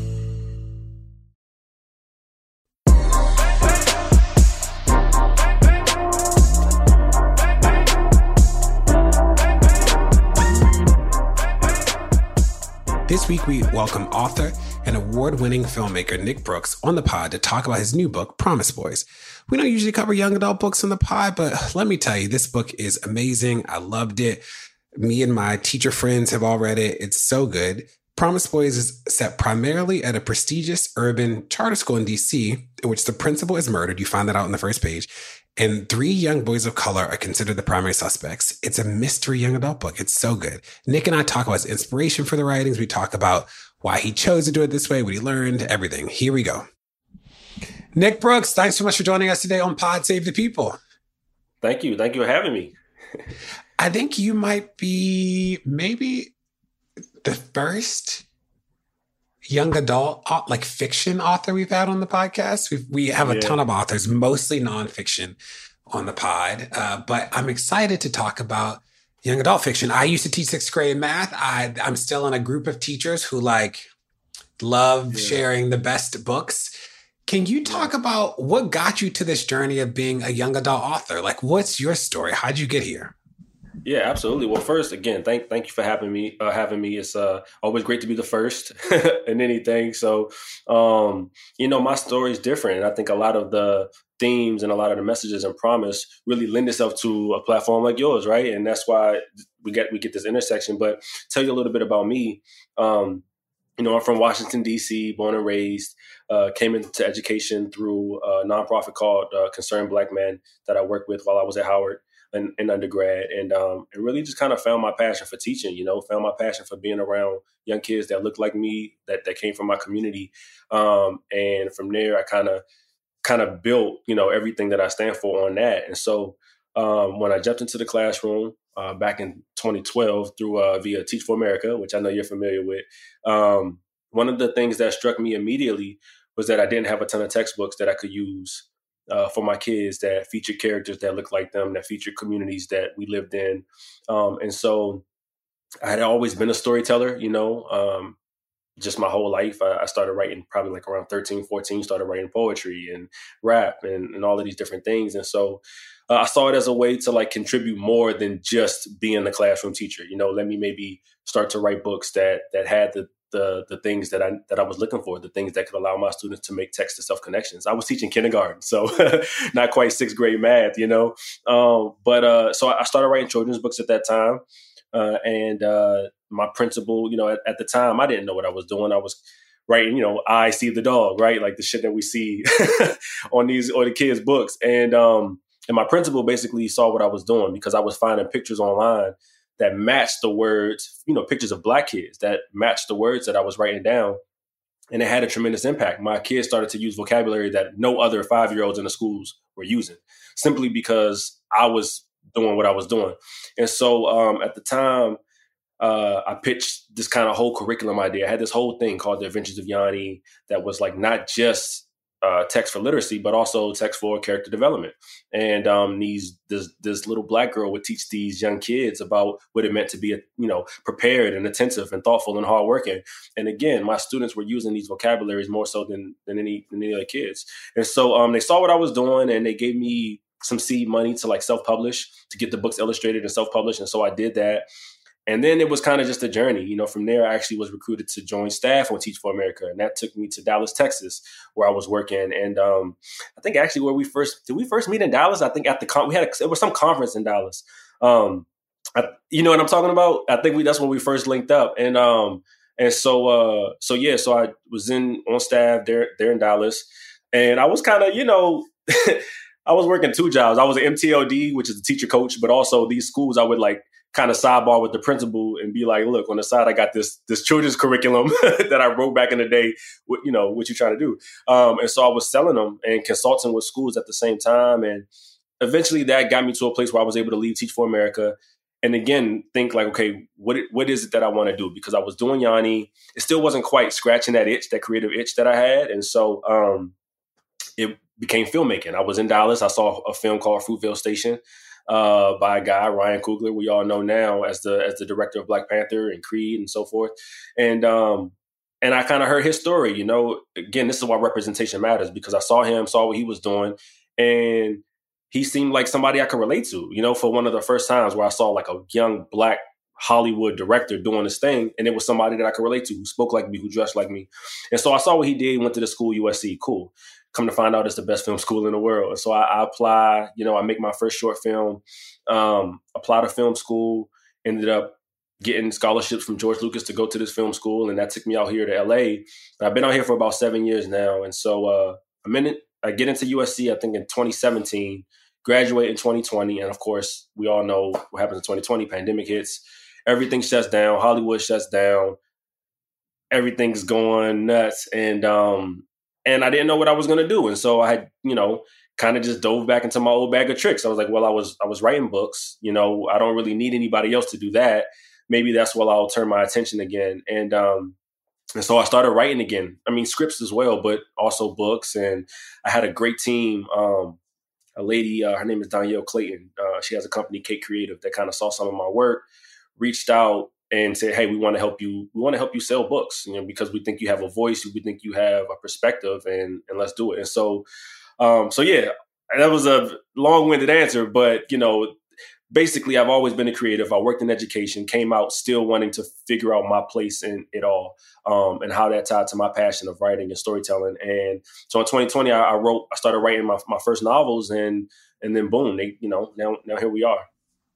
This week, we welcome author and award-winning filmmaker Nick Brooks on the pod to talk about his new book, Promise Boys. We don't usually cover young adult books on the pod, but let me tell you, this book is amazing. I loved it. Me and my teacher friends have all read it. It's so good. Promise Boys is set primarily at a prestigious urban charter school in D.C., in which the principal is murdered. You find that out on the first page. And 3 young boys of color are considered the primary suspects. It's a mystery young adult book. It's so good. Nick and I talk about his inspiration for the writings. We talk about why he chose to do it this way, what he learned, everything. Here we go. Nick Brooks, thanks so much for joining us today on Pod Save the People. Thank you. Thank you for having me. I think you might be maybe the first young adult, like fiction author we've had on the podcast. We have a ton of authors, mostly nonfiction on the pod. But I'm excited to talk about young adult fiction. I used to teach 6th grade math. I'm still in a group of teachers who love sharing the best books. Can you talk about what got you to this journey of being a young adult author? Like, what's your story? How'd you get here? Yeah, absolutely. Well, first, again, thank you for having me. It's always great to be the first in anything. So, my story is different. And I think a lot of the themes and a lot of the messages and promise really lend itself to a platform like yours, right? And that's why we get this intersection. But tell you a little bit about me. I'm from Washington, D.C., born and raised, came into education through a nonprofit called Concerned Black Men that I worked with while I was at Howard in undergrad. And really just kind of found my passion for teaching, found my passion for being around young kids that looked like me, that came from my community. And from there, I kind of built, everything that I stand for on that. And so when I jumped into the classroom back in 2012 through via Teach for America, which I know you're familiar with, one of the things that struck me immediately was that I didn't have a ton of textbooks that I could use for my kids that featured characters that look like them, that featured communities that we lived in. And so I had always been a storyteller, just my whole life. I started writing probably like around 13, 14, started writing poetry and rap and all of these different things. And so I saw it as a way to like contribute more than just being the classroom teacher. Let me maybe start to write books that had the things that I was looking for, the things that could allow my students to make text to self connections. I was teaching kindergarten, so not quite sixth grade math, But so I started writing children's books at that time. And my principal, at the time, I didn't know what I was doing. I was writing, I see the dog, right? Like the shit that we see on the kids' books. And my principal basically saw what I was doing because I was finding pictures online that matched the words, pictures of Black kids that matched the words that I was writing down. And it had a tremendous impact. My kids started to use vocabulary that no other 5-year-olds in the schools were using, simply because I was doing what I was doing. And so at the time, I pitched this kind of whole curriculum idea. I had this whole thing called The Adventures of Yanni that was like not just text for literacy, but also text for character development. And this little Black girl would teach these young kids about what it meant to be, prepared and attentive and thoughtful and hardworking. And again, my students were using these vocabularies more so than any other kids. And so they saw what I was doing and they gave me some seed money to like self-publish, to get the books illustrated and self-published. And so I did that. And then it was kind of just a journey. From there, I actually was recruited to join staff on Teach for America. And that took me to Dallas, Texas, where I was working. And I think actually did we first meet in Dallas? I think at it was some conference in Dallas. You know what I'm talking about? I think that's when we first linked up. And so I was on staff there in Dallas. And I was kind of, I was working 2 jobs. I was an MTLD, which is a teacher coach, but also these schools I would like kind of sidebar with the principal and be like, look, on the side, I got this children's curriculum that I wrote back in the day. What you trying to do? And so I was selling them and consulting with schools at the same time. And eventually that got me to a place where I was able to leave Teach for America. And again, think like, okay, what is it that I want to do? Because I was doing Yanni. It still wasn't quite scratching that itch, that creative itch that I had. And so it became filmmaking. I was in Dallas. I saw a film called Fruitvale Station by a guy, Ryan Coogler, we all know now as the director of Black Panther and Creed and so forth. And I kind of heard his story. Again, this is why representation matters, because I saw what he was doing, and he seemed like somebody I could relate to, for one of the first times where I saw like a young Black Hollywood director doing this thing. And it was somebody that I could relate to, who spoke like me, who dressed like me. And so I saw what he did, went to the school, USC, cool. Come to find out it's the best film school in the world. And so I apply, I make my first short film, apply to film school, ended up getting scholarships from George Lucas to go to this film school. And that took me out here to LA. And I've been out here for about 7 years now. And so I get into USC, I think in 2017, graduate in 2020. And of course, we all know what happens in 2020, pandemic hits, everything shuts down, Hollywood shuts down, everything's going nuts. And I didn't know what I was going to do. And so I had, kind of just dove back into my old bag of tricks. I was like, well, I was writing books, I don't really need anybody else to do that. Maybe that's where I'll turn my attention again. And so I started writing again. I mean, scripts as well, but also books. And I had a great team. A lady, her name is Danielle Clayton. She has a company, Cake Creative, that kind of saw some of my work, reached out and said, hey, we want to help you. We want to help you sell books, because we think you have a voice, we think you have a perspective, and let's do it. And so yeah, that was a long-winded answer, but, basically I've always been a creative. I worked in education, came out still wanting to figure out my place in it all, and how that tied to my passion of writing and storytelling. And so in 2020, I started writing my first novels, and then boom, now here we are.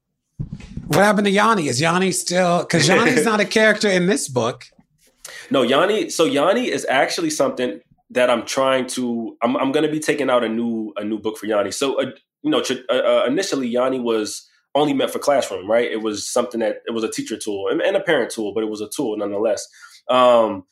What happened to Yanni? Is Yanni still, because Yanni's not a character in this book. No, Yanni is actually something that I'm going to be taking out a new book for Yanni. So, initially Yanni was only meant for classroom, right? It was something it was a teacher tool and a parent tool, but it was a tool nonetheless. Now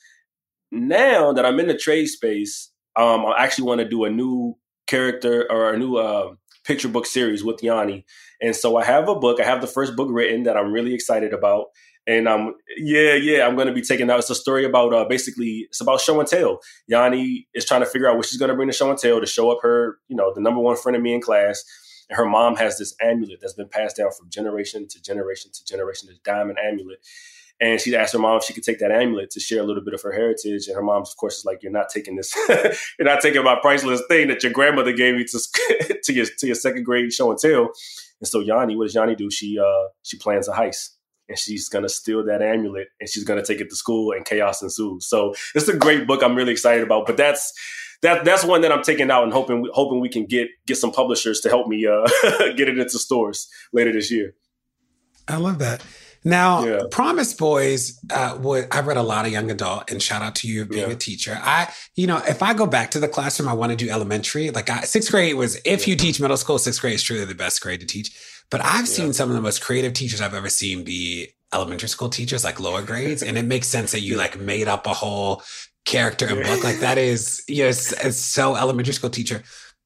that I'm in the trade space, I actually want to do a new character or a new picture book series with Yanni. And so I have a book. I have the first book written that I'm really excited about. And I'm going to be taking out. It's a story about basically it's about show and tell. Yanni is trying to figure out what she's going to bring to show and tell to show up her, the number one friend of me in class. And her mom has this amulet that's been passed down from generation to generation to generation, this diamond amulet. And she asked her mom if she could take that amulet to share a little bit of her heritage. And her mom, of course, is like, "You're not taking this. You're not taking my priceless thing that your grandmother gave me to your second grade show and tell." And so Yanni, what does Yanni do? She plans a heist, and she's gonna steal that amulet, and she's gonna take it to school, and chaos ensues. So it's a great book. I'm really excited about. But that's one that I'm taking out and hoping we can get some publishers to help me get it into stores later this year. I love that. Now, Promise Boys, I read a lot of young adult, and shout out to you being a teacher. If I go back to the classroom, I want to do elementary. Like sixth grade was, if you teach middle school, sixth grade is truly the best grade to teach. But I've seen some of the most creative teachers I've ever seen be elementary school teachers, like lower grades. And it makes sense that you like made up a whole character and book. Like that is, it's so elementary school teacher.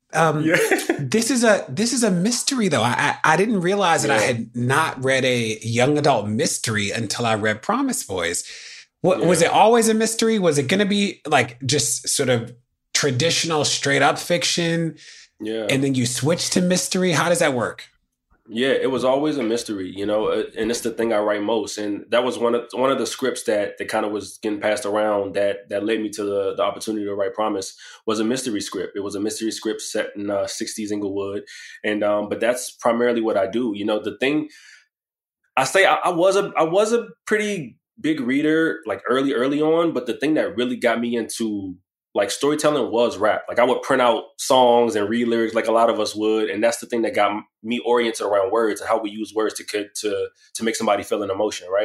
This is a mystery though. I didn't realize that I had not read a young adult mystery until I read Promise Boys. Was it always a mystery? Was it going to be like just sort of traditional straight up fiction? Yeah. And then you switch to mystery? How does that work? Yeah, it was always a mystery, and it's the thing I write most. And that was one of the scripts that kind of was getting passed around that led me to the opportunity to write Promise was a mystery script. It was a mystery script set in 60s Inglewood. And but that's primarily what I do. The thing I say, I was a pretty big reader like early on, but the thing that really got me into like storytelling was rap. Like I would print out songs and read lyrics like a lot of us would. And that's the thing that got me oriented around words and how we use words to make somebody feel an emotion. Right.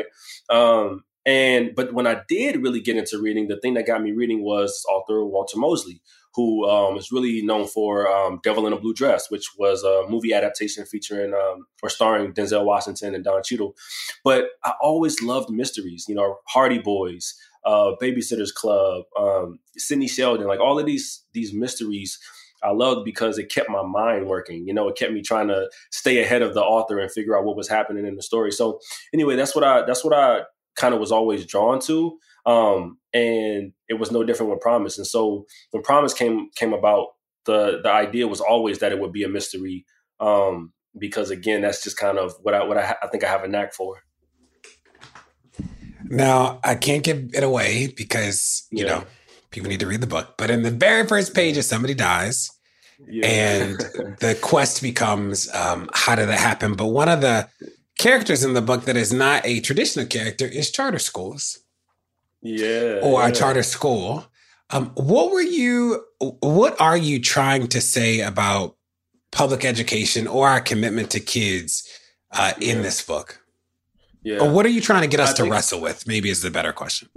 But when I did really get into reading, the thing that got me reading was author Walter Mosley, who is really known for Devil in a Blue Dress, which was a movie adaptation featuring or starring Denzel Washington and Don Cheadle. But I always loved mysteries, Hardy Boys, Babysitter's Club, Sidney Sheldon, like all of these mysteries I loved because it kept my mind working. It kept me trying to stay ahead of the author and figure out what was happening in the story. So anyway, that's what I kind of was always drawn to. And it was no different with Promise. And so when Promise came about, the idea was always that it would be a mystery. Because again, that's just kind of what I think I have a knack for. Now, I can't give it away because, people need to read the book. But in the very first page, somebody dies and the quest becomes, how did that happen? But one of the characters in the book that is not a traditional character is charter schools. Or a charter school. What are you trying to say about public education or our commitment to kids in this book? Yeah. Or what are you trying to get us to wrestle with? Maybe is the better question.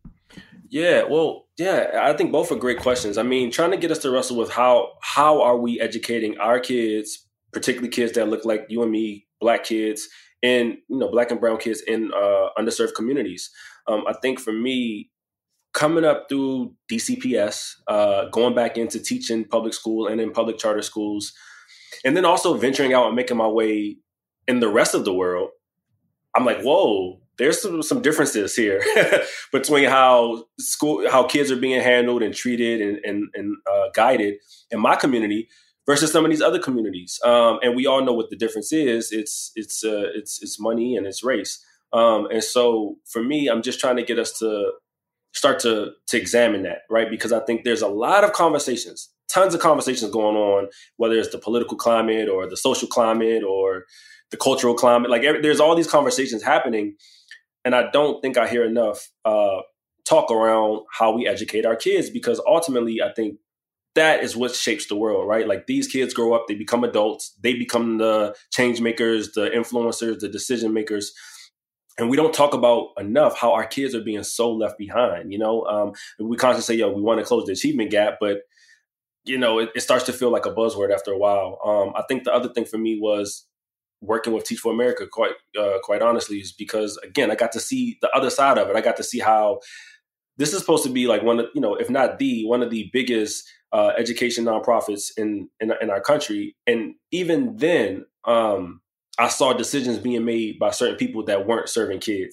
I think both are great questions. I mean, trying to get us to wrestle with how are we educating our kids, particularly kids that look like you and me, Black kids, and Black and brown kids in underserved communities. I think for me, coming up through DCPS, going back into teaching public school and in public charter schools, and then also venturing out and making my way in the rest of the world, I'm like, whoa, there's some differences here between how kids are being handled and treated and guided in my community versus some of these other communities. And we all know what the difference is. It's money and it's race. And so for me, I'm just trying to get us to start to examine that, right? Because I think there's a lot of conversations, tons of conversations going on, whether it's the political climate or the social climate or the cultural climate. Like there's all these conversations happening. And I don't think I hear enough talk around how we educate our kids, because ultimately I think that is what shapes the world, right? Like these kids grow up, they become adults, they become the change makers, the influencers, the decision makers. And we don't talk about enough how our kids are being so left behind. We constantly say, we want to close the achievement gap, but it starts to feel like a buzzword after a while. I think the other thing for me was working with Teach for America, quite honestly, is because, again, I got to see the other side of it. I got to see how this is supposed to be like one of, if not one of the biggest education nonprofits in our country. And even then, I saw decisions being made by certain people that weren't serving kids.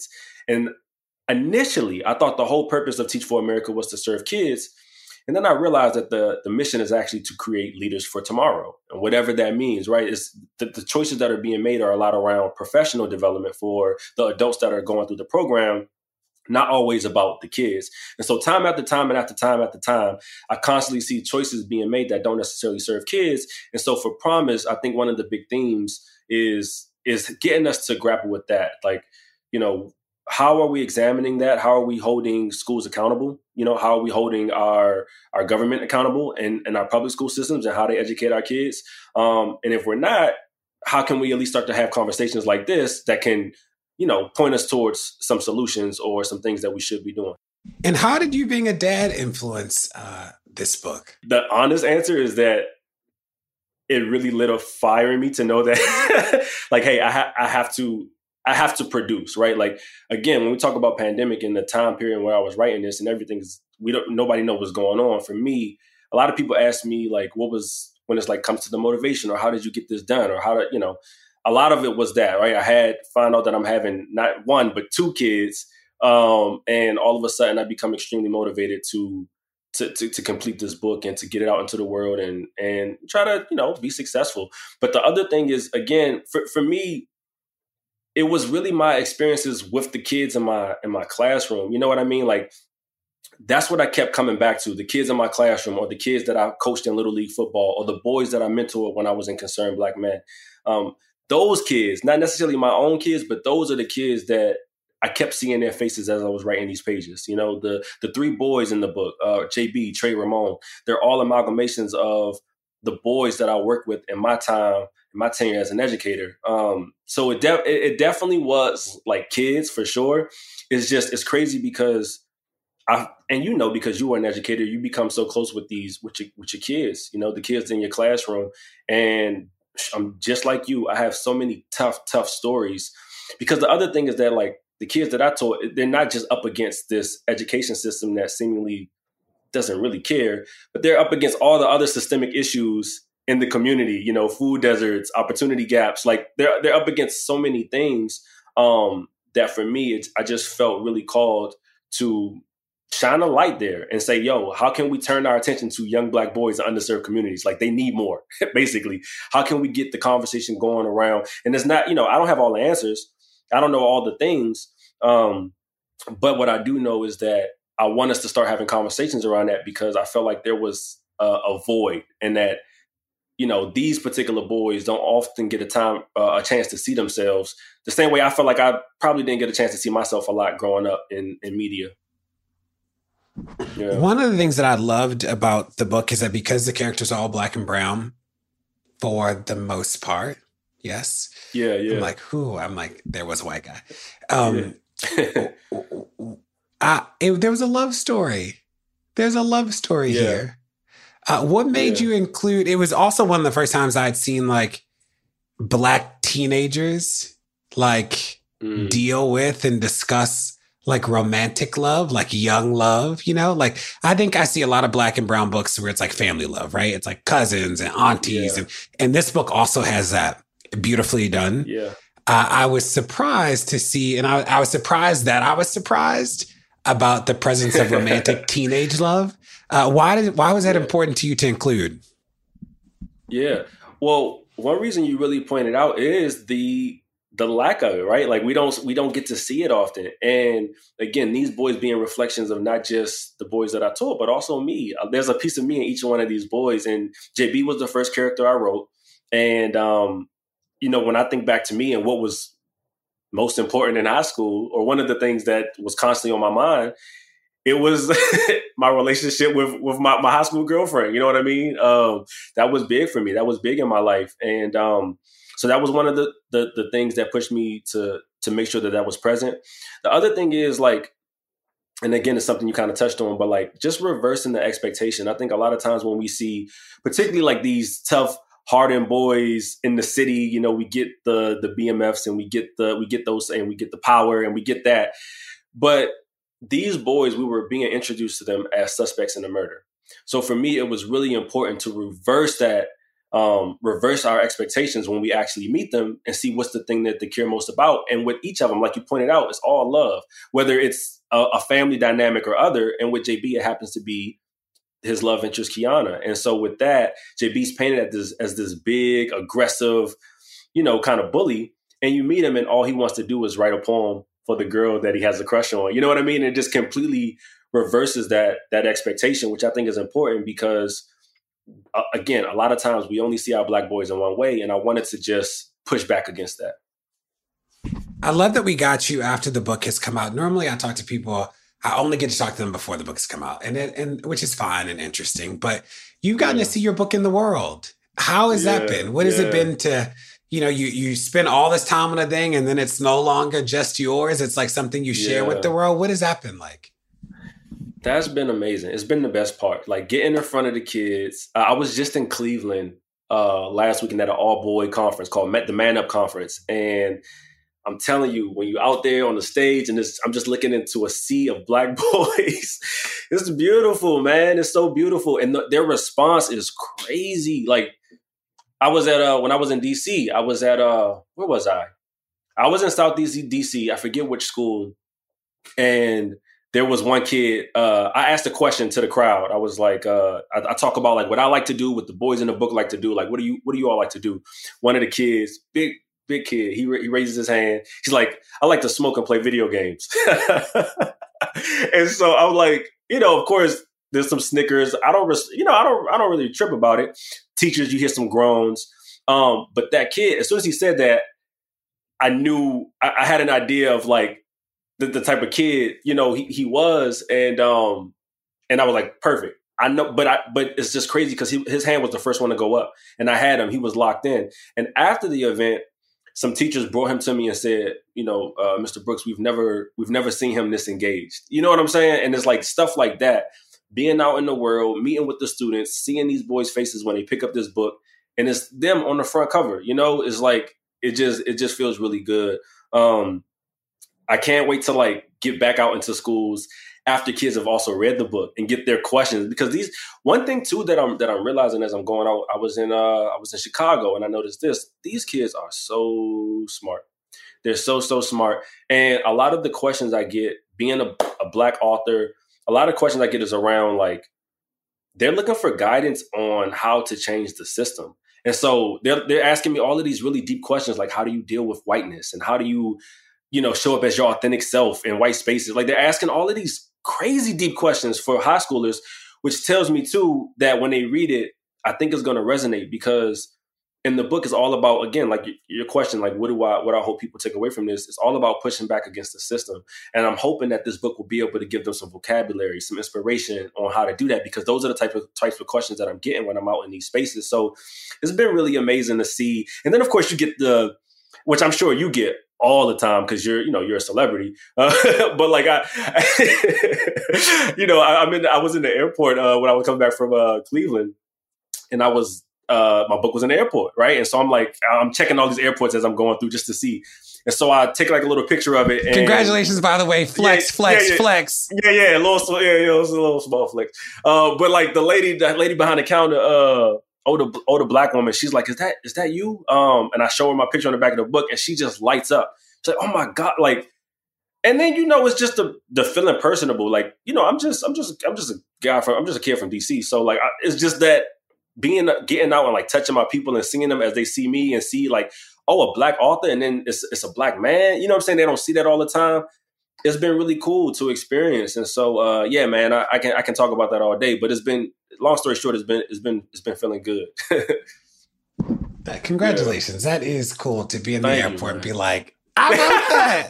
And initially, I thought the whole purpose of Teach for America was to serve kids. And then I realized that the mission is actually to create leaders for tomorrow, and whatever that means, right? It's the choices that are being made are a lot around professional development for the adults that are going through the program, not always about the kids. And so time after time and after time after time, I constantly see choices being made that don't necessarily serve kids. And so for Promise, I think one of the big themes is getting us to grapple with that. Like, how are we examining that? How are we holding schools accountable? How are we holding our government accountable and our public school systems and how they educate our kids? And if we're not, how can we at least start to have conversations like this that can, point us towards some solutions or some things that we should be doing? And how did you being a dad influence this book? The honest answer is that it really lit a fire in me to know that, like, hey, I have to produce, right? Like, again, when we talk about pandemic and the time period where I was writing this and everything, nobody knows what's going on. For me, a lot of people ask me, like, what was, when it's like comes to the motivation, or how did you get this done, or how to, a lot of it was that, right? I found out that I'm having not one, but two kids. And all of a sudden I become extremely motivated to complete this book and to get it out into the world and try to, be successful. But the other thing is, again, for me, it was really my experiences with the kids in my classroom. You know what I mean? Like, that's what I kept coming back to, the kids in my classroom, or the kids that I coached in Little League football, or the boys that I mentored when I was in Concerned Black Men. Those kids, not necessarily my own kids, but those are the kids that I kept seeing their faces as I was writing these pages. The three boys in the book, JB, Trey, Ramon, they're all amalgamations of the boys that I worked with in my time, in my tenure as an educator. So it definitely was like kids for sure. It's crazy because because you were an educator, you become so close with your kids, the kids in your classroom. And I'm just like you. I have so many tough stories, because the other thing is that, like, the kids that I taught, they're not just up against this education system that seemingly doesn't really care, but they're up against all the other systemic issues in the community, food deserts, opportunity gaps. Like, they're up against so many things that for me, I just felt really called to shine a light there and say, yo, how can we turn our attention to young Black boys in underserved communities? Like, they need more, basically. How can we get the conversation going around? And it's not, I don't have all the answers. I don't know all the things. But what I do know is that I want us to start having conversations around that, because I felt like there was a void, and that, these particular boys don't often get a chance to see themselves the same way I felt like I probably didn't get a chance to see myself a lot growing up in media. Yeah. One of the things that I loved about the book is that because the characters are all Black and brown for the most part, yes. Yeah. I'm like, there was a white guy. There was a love story. There's a love story here. What made you include, it was also one of the first times I'd seen like Black teenagers deal with and discuss like romantic love, like young love, like I think I see a lot of Black and brown books where it's like family love, right? It's like cousins and aunties. And this book also has that beautifully done. Yeah. I was surprised to see, and I was surprised about the presence of romantic teenage love. Why was that important to you to include? Yeah. Well, one reason you really pointed out is the lack of it, right? Like, we don't get to see it often. And again, these boys being reflections of not just the boys that I taught, but also me. There's a piece of me in each one of these boys. And JB was the first character I wrote. And, when I think back to me and what was most important in high school, or one of the things that was constantly on my mind, it was my relationship with my high school girlfriend. You know what I mean? That was big for me. That was big in my life. And so that was one of the things that pushed me to make sure that was present. The other thing is, like, and again, it's something you kind of touched on, but like just reversing the expectation. I think a lot of times when we see, particularly like these tough, hardened boys in the city, we get the BMFs and we get those and we get the power and we get that. But these boys, we were being introduced to them as suspects in a murder. So for me, it was really important to reverse that reverse our expectations when we actually meet them and see what's the thing that they care most about. And with each of them, like you pointed out, it's all love, whether it's a family dynamic or other. And with JB, it happens to be his love interest, Kiana. And so with that, JB's painted as this big, aggressive, kind of bully. And you meet him and all he wants to do is write a poem for the girl that he has a crush on. You know what I mean? It just completely reverses that expectation, which I think is important because again, a lot of times we only see our Black boys in one way, and I wanted to just push back against that. I love that we got you after the book has come out. Normally I talk to people, I only get to talk to them before the book has come out, and which is fine and interesting, but you've gotten to see your book in the world. How has that been? What has it been to, you spend all this time on a thing and then it's no longer just yours. It's like something you share with the world. What has that been like? That's been amazing. It's been the best part. Like getting in front of the kids. I was just in Cleveland last weekend at an all-boy conference called the Man Up Conference. And I'm telling you, when you're out there on the stage and I'm just looking into a sea of Black boys, it's beautiful, man. It's so beautiful. And their response is crazy. Like I was at, when I was in DC, I was at, where was I? I was in South DC. I forget which school. And there was one kid, I asked a question to the crowd. I was like, I talk about like what I like to do, what the boys in the book like to do. Like, what do you all like to do? One of the kids, big kid, he raises his hand. He's like, I like to smoke and play video games. And so I'm like, of course, there's some snickers. I don't really trip about it. Teachers, you hear some groans. But that kid, as soon as he said that, I knew I had an idea of like, the type of kid, he was. And I was like, perfect. I know, but it's just crazy because his hand was the first one to go up and I had him, he was locked in. And after the event, some teachers brought him to me and said, Mr. Brooks, we've never seen him this engaged. You know what I'm saying? And it's like stuff like that, being out in the world, meeting with the students, seeing these boys' faces when they pick up this book and it's them on the front cover, it's like, it just feels really good. I can't wait to like get back out into schools after kids have also read the book and get their questions, because one thing too that I'm realizing as I'm going out, I was in Chicago and I noticed these kids are so smart. They're so smart. And a lot of the questions I get being a Black author, a lot of questions I get is around like, they're looking for guidance on how to change the system. And so they're asking me all of these really deep questions, like how do you deal with whiteness and how do you show up as your authentic self in white spaces? Like they're asking all of these crazy deep questions for high schoolers, which tells me too that when they read it, I think it's going to resonate, because in the book is all about, again, like your question, like what I hope people take away from this? It's all about pushing back against the system. And I'm hoping that this book will be able to give them some vocabulary, some inspiration on how to do that, because those are the types of questions that I'm getting when I'm out in these spaces. So it's been really amazing to see. And then of course you get which I'm sure you get all the time because you're a celebrity. But like I was in the airport when I was coming back from Cleveland, and my book was in the airport, right? And so I'm checking all these airports as I'm going through just to see. And so I take like a little picture of it. And congratulations, by the way, flex. Yeah, a little small flex. But like that lady behind the counter, older Black woman, she's like, is that you? And I show her my picture on the back of the book, and she just lights up. She's like, oh my God, like, and then it's just the feeling personable. Like, I'm just a kid from DC, so like it's just that getting out and like touching my people and seeing them as they see me and see like, oh, a Black author, and then it's a Black man. You know what I'm saying? They don't see that all the time. It's been really cool to experience, and so yeah, man, I can talk about that all day. But it's been, long story short, it's been feeling good. Congratulations! Yeah. That is cool to be in the airport and be like, I wrote that.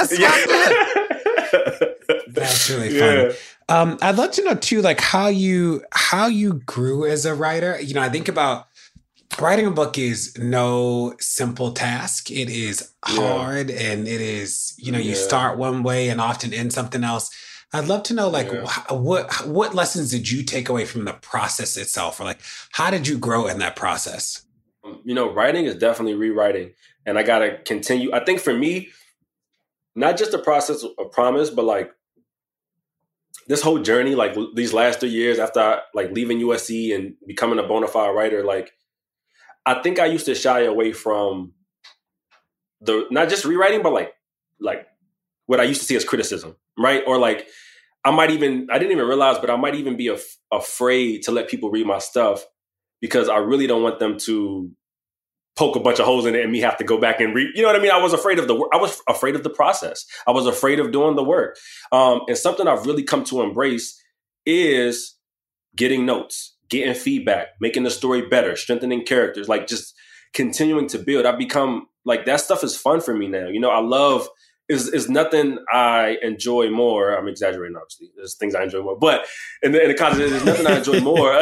That's really fun. Yeah. I'd love to know too, like how you grew as a writer. I think about writing a book is no simple task. It is hard, and it is, you start one way and often end something else. I'd love to know, like, what lessons did you take away from the process itself, or like, how did you grow in that process? Writing is definitely rewriting, and I got to continue. I think for me, not just the process of promise, but like this whole journey, like these last 3 years after leaving USC and becoming a bona fide writer, like I think I used to shy away from not just rewriting, but like what I used to see as criticism, right? Or like I didn't even realize, but I might even be afraid to let people read my stuff because I really don't want them to poke a bunch of holes in it and me have to go back and read. You know what I mean? I was afraid of the process. I was afraid of doing the work. And something I've really come to embrace is getting notes, getting feedback, making the story better, strengthening characters, like just continuing to build. I've become like, that stuff is fun for me now. You know, I love is nothing I enjoy more. I'm exaggerating, obviously. There's things I enjoy more, but in the context, there's nothing I enjoy more.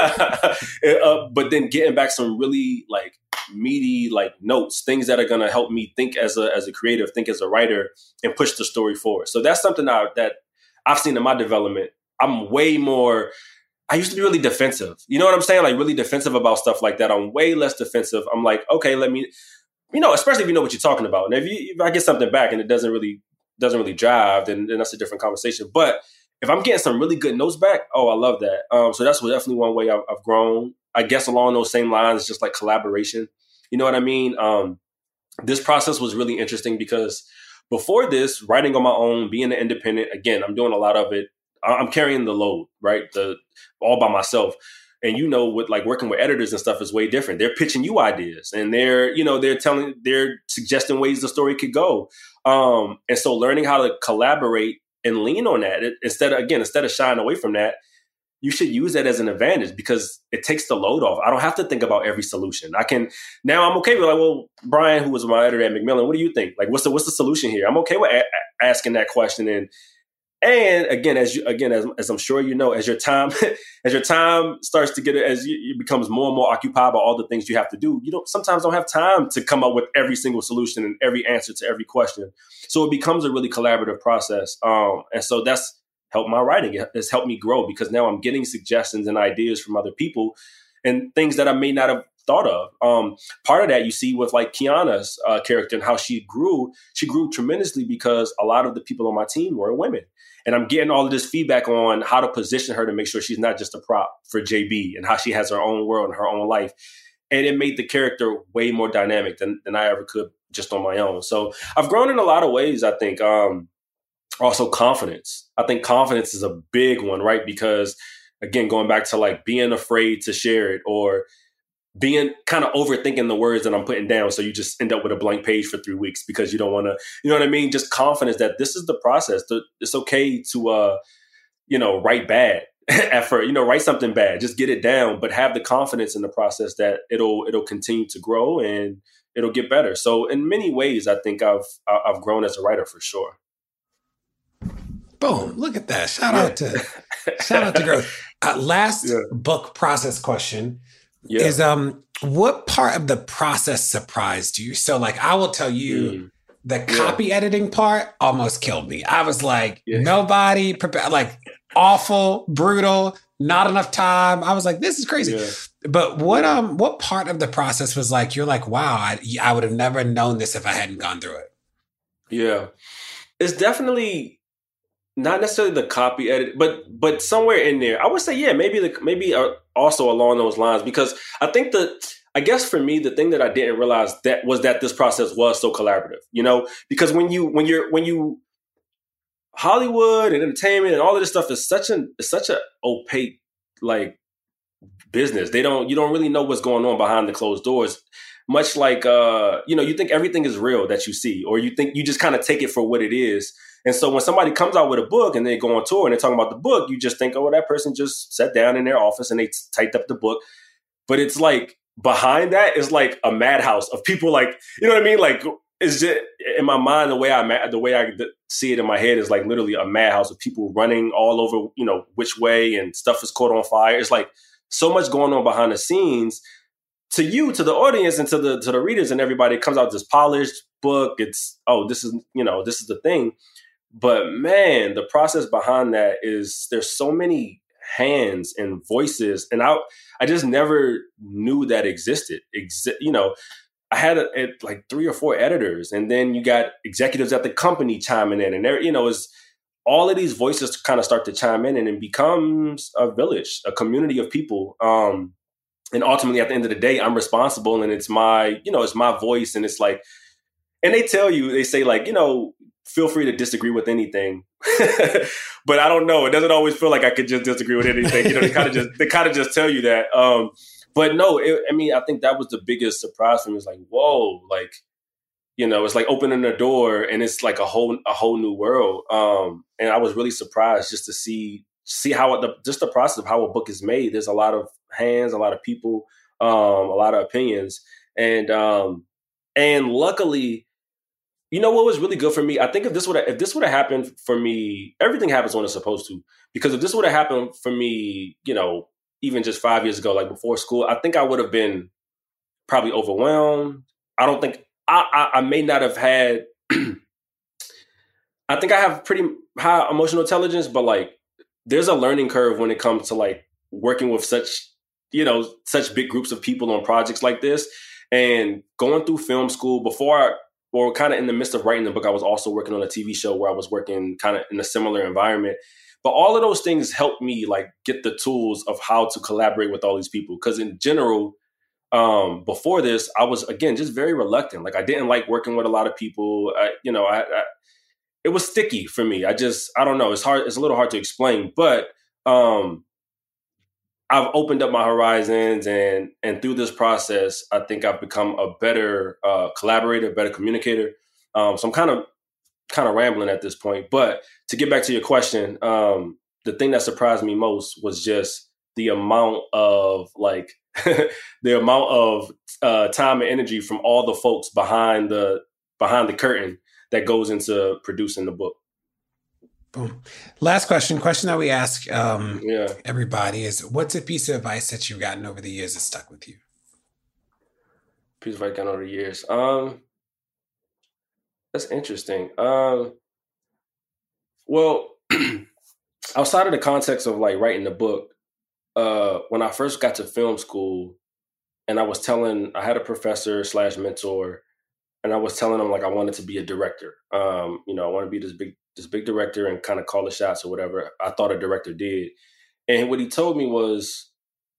But then getting back some really like meaty like notes, things that are going to help me think as a creative, think as a writer, and push the story forward. So that's something that I've seen in my development. I'm way more. I used to be really defensive. You know what I'm saying? Like really defensive about stuff like that. I'm way less defensive. I'm like, okay, let me. You know, especially if you know what you're talking about. And if I get something back and it doesn't really jive, then that's a different conversation. But if I'm getting some really good notes back, I love that. So that's definitely one way I've grown. I guess along those same lines, just like collaboration. You know what I mean? This process was really interesting because before this, writing on my own, being an independent, again, I'm doing a lot of it. I'm carrying the load, right? All by myself. And you know, with like working with editors and stuff is way different. They're pitching you ideas and they're suggesting ways the story could go. And so learning how to collaborate and lean on that instead of shying away from that, you should use that as an advantage because it takes the load off. I don't have to think about every solution. I'm okay with like, well, Brian, who was my editor at Macmillan, what do you think? Like, what's the solution here? I'm okay with asking that question. And again, as I'm sure you know, as your time starts to get, it becomes more and more occupied by all the things you have to do. You sometimes don't have time to come up with every single solution and every answer to every question. So it becomes a really collaborative process. And so that's helped my writing. It's helped me grow because now I'm getting suggestions and ideas from other people and things that I may not have thought of. Part of that you see with like Kiana's character and how she grew tremendously because a lot of the people on my team were women. And I'm getting all of this feedback on how to position her to make sure she's not just a prop for JB and how she has her own world and her own life. And it made the character way more dynamic than I ever could just on my own. So I've grown in a lot of ways, I think. Also confidence. I think confidence is a big one, right? Because again, going back to like being afraid to share it or being kind of overthinking the words that I'm putting down. So you just end up with a blank page for 3 weeks because you don't want to, you know what I mean? Just confidence that this is the process. It's okay to, write bad at first, write something bad, just get it down, but have the confidence in the process that it'll continue to grow and it'll get better. So in many ways, I think I've grown as a writer for sure. Boom. Look at that. Shout out to growth. Last book process question. Yeah. Is what part of the process surprised you? So like I will tell you the copy editing part almost killed me. I was like, nobody prepared, like awful, brutal, not enough time. I was like, this is crazy. Yeah. But what part of the process was like, you're like, wow, I would have never known this if I hadn't gone through it? Yeah. It's definitely not necessarily the copy edit, but somewhere in there, I would say, maybe also along those lines, because I think I guess for me, the thing that I didn't realize that this process was so collaborative, because when you Hollywood and entertainment and all of this stuff is such an opaque like business. You don't really know what's going on behind the closed doors. Much like you think everything is real that you see, or you think you just kind of take it for what it is. And so when somebody comes out with a book and they go on tour and they're talking about the book, you just think, oh, well, that person just sat down in their office and they typed up the book. But it's like behind that is like a madhouse of people, like, you know what I mean? Like, it's just in my mind, the way I see it in my head is like literally a madhouse of people running all over, which way, and stuff is caught on fire. It's like so much going on behind the scenes. To you, to the audience, and to the readers and everybody, it comes out this polished book. It's, this is the thing. But man, the process behind that is there's so many hands and voices, and I just never knew that existed. I had like 3 or 4 editors, and then you got executives at the company chiming in, and there, is all of these voices kind of start to chime in, and it becomes a village, a community of people. And ultimately, at the end of the day, I'm responsible, and it's my, it's my voice. And it's like, and they say like, feel free to disagree with anything. But I don't know. It doesn't always feel like I could just disagree with anything. They kind of just tell you that. But no, I think that was the biggest surprise for me. It's like, whoa, like, it's like opening a door and it's like a whole new world. And I was really surprised just to see how the process of how a book is made. There's a lot of hands, a lot of people, a lot of opinions. And luckily, what was really good for me? I think if this would have happened for me, everything happens when it's supposed to. Because if this would have happened for me, even just 5 years ago, like before school, I think I would have been probably overwhelmed. I don't think I may not have had. I think I have pretty high emotional intelligence, but like there's a learning curve when it comes to like working with such big groups of people on projects like this, and going through film school or kind of in the midst of writing the book. I was also working on a TV show where I was working kind of in a similar environment. But all of those things helped me like get the tools of how to collaborate with all these people. Because in general, before this, I was, again, just very reluctant. Like I didn't like working with a lot of people. It was sticky for me. I don't know. It's hard. It's a little hard to explain, but I've opened up my horizons, and through this process, I think I've become a better collaborator, better communicator. So I'm kind of rambling at this point, but to get back to your question, the thing that surprised me most was just the amount of time and energy from all the folks behind the curtain that goes into producing the book. Boom. Last question that we ask everybody is, what's a piece of advice that you've gotten over the years that stuck with you? Piece of advice gotten over the years. That's interesting. Well, outside of the context of like writing the book, when I first got to film school, and I had a professor / mentor, and I was telling him like I wanted to be a director. I want to be this big director and kind of call the shots or whatever I thought a director did. And what he told me was,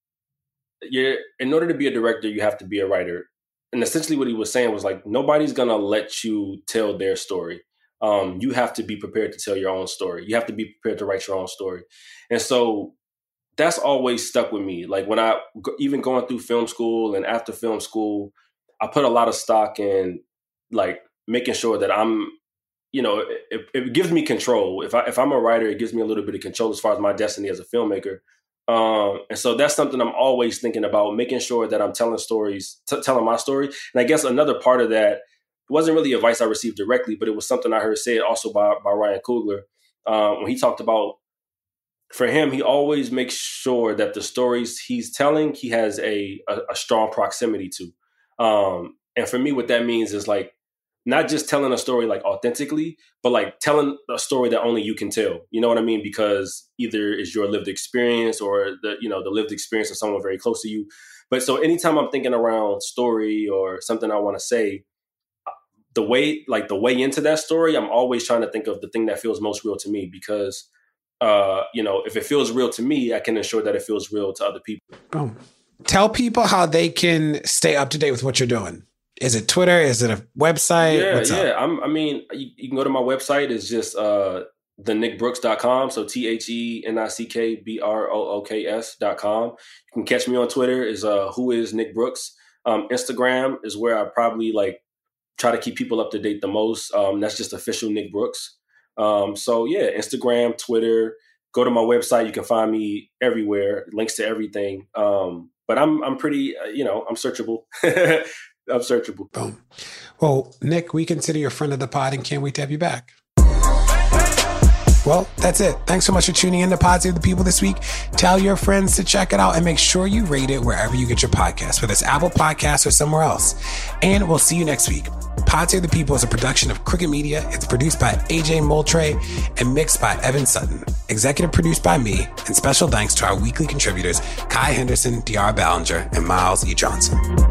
in order to be a director, you have to be a writer. And essentially what he was saying was like, nobody's going to let you tell their story. You have to be prepared to tell your own story. You have to be prepared to write your own story. And so that's always stuck with me. Like when even going through film school and after film school, I put a lot of stock in like making sure that I'm, it gives me control. If I'm a writer, it gives me a little bit of control as far as my destiny as a filmmaker. And so that's something I'm always thinking about, making sure that I'm telling stories, telling my story. And I guess another part of that wasn't really advice I received directly, but it was something I heard said also by Ryan Coogler when he talked about, for him, he always makes sure that the stories he's telling, he has a strong proximity to. And for me, what that means is like, not just telling a story like authentically, but like telling a story that only you can tell. You know what I mean? Because either it's your lived experience or the lived experience of someone very close to you. But so anytime I'm thinking around story or something I want to say, the way into that story, I'm always trying to think of the thing that feels most real to me, because if it feels real to me, I can ensure that it feels real to other people. Boom. Tell people how they can stay up to date with what you're doing. Is it Twitter? Is it a website? What's up? You can go to my website. It's just thenickbrooks.com. So THENICKBROOKS.com. You can catch me on Twitter is who is Nick Brooks. Instagram is where I probably like try to keep people up to date the most. That's just official Nick Brooks. Instagram, Twitter, go to my website. You can find me everywhere, links to everything. But I'm pretty, I'm searchable. I'm searchable. Boom. Well, Nick, we consider you a friend of the pod and can't wait to have you back. Well, that's it. Thanks so much for tuning in to Pod Save the People this week. Tell your friends to check it out and make sure you rate it wherever you get your podcasts, whether it's Apple Podcasts or somewhere else. And we'll see you next week. Pod Save the People is a production of Crooked Media. It's produced by AJ Moultrie and mixed by Evan Sutton. Executive produced by me, and special thanks to our weekly contributors, Kai Henderson, DR Ballinger, and Miles E. Johnson.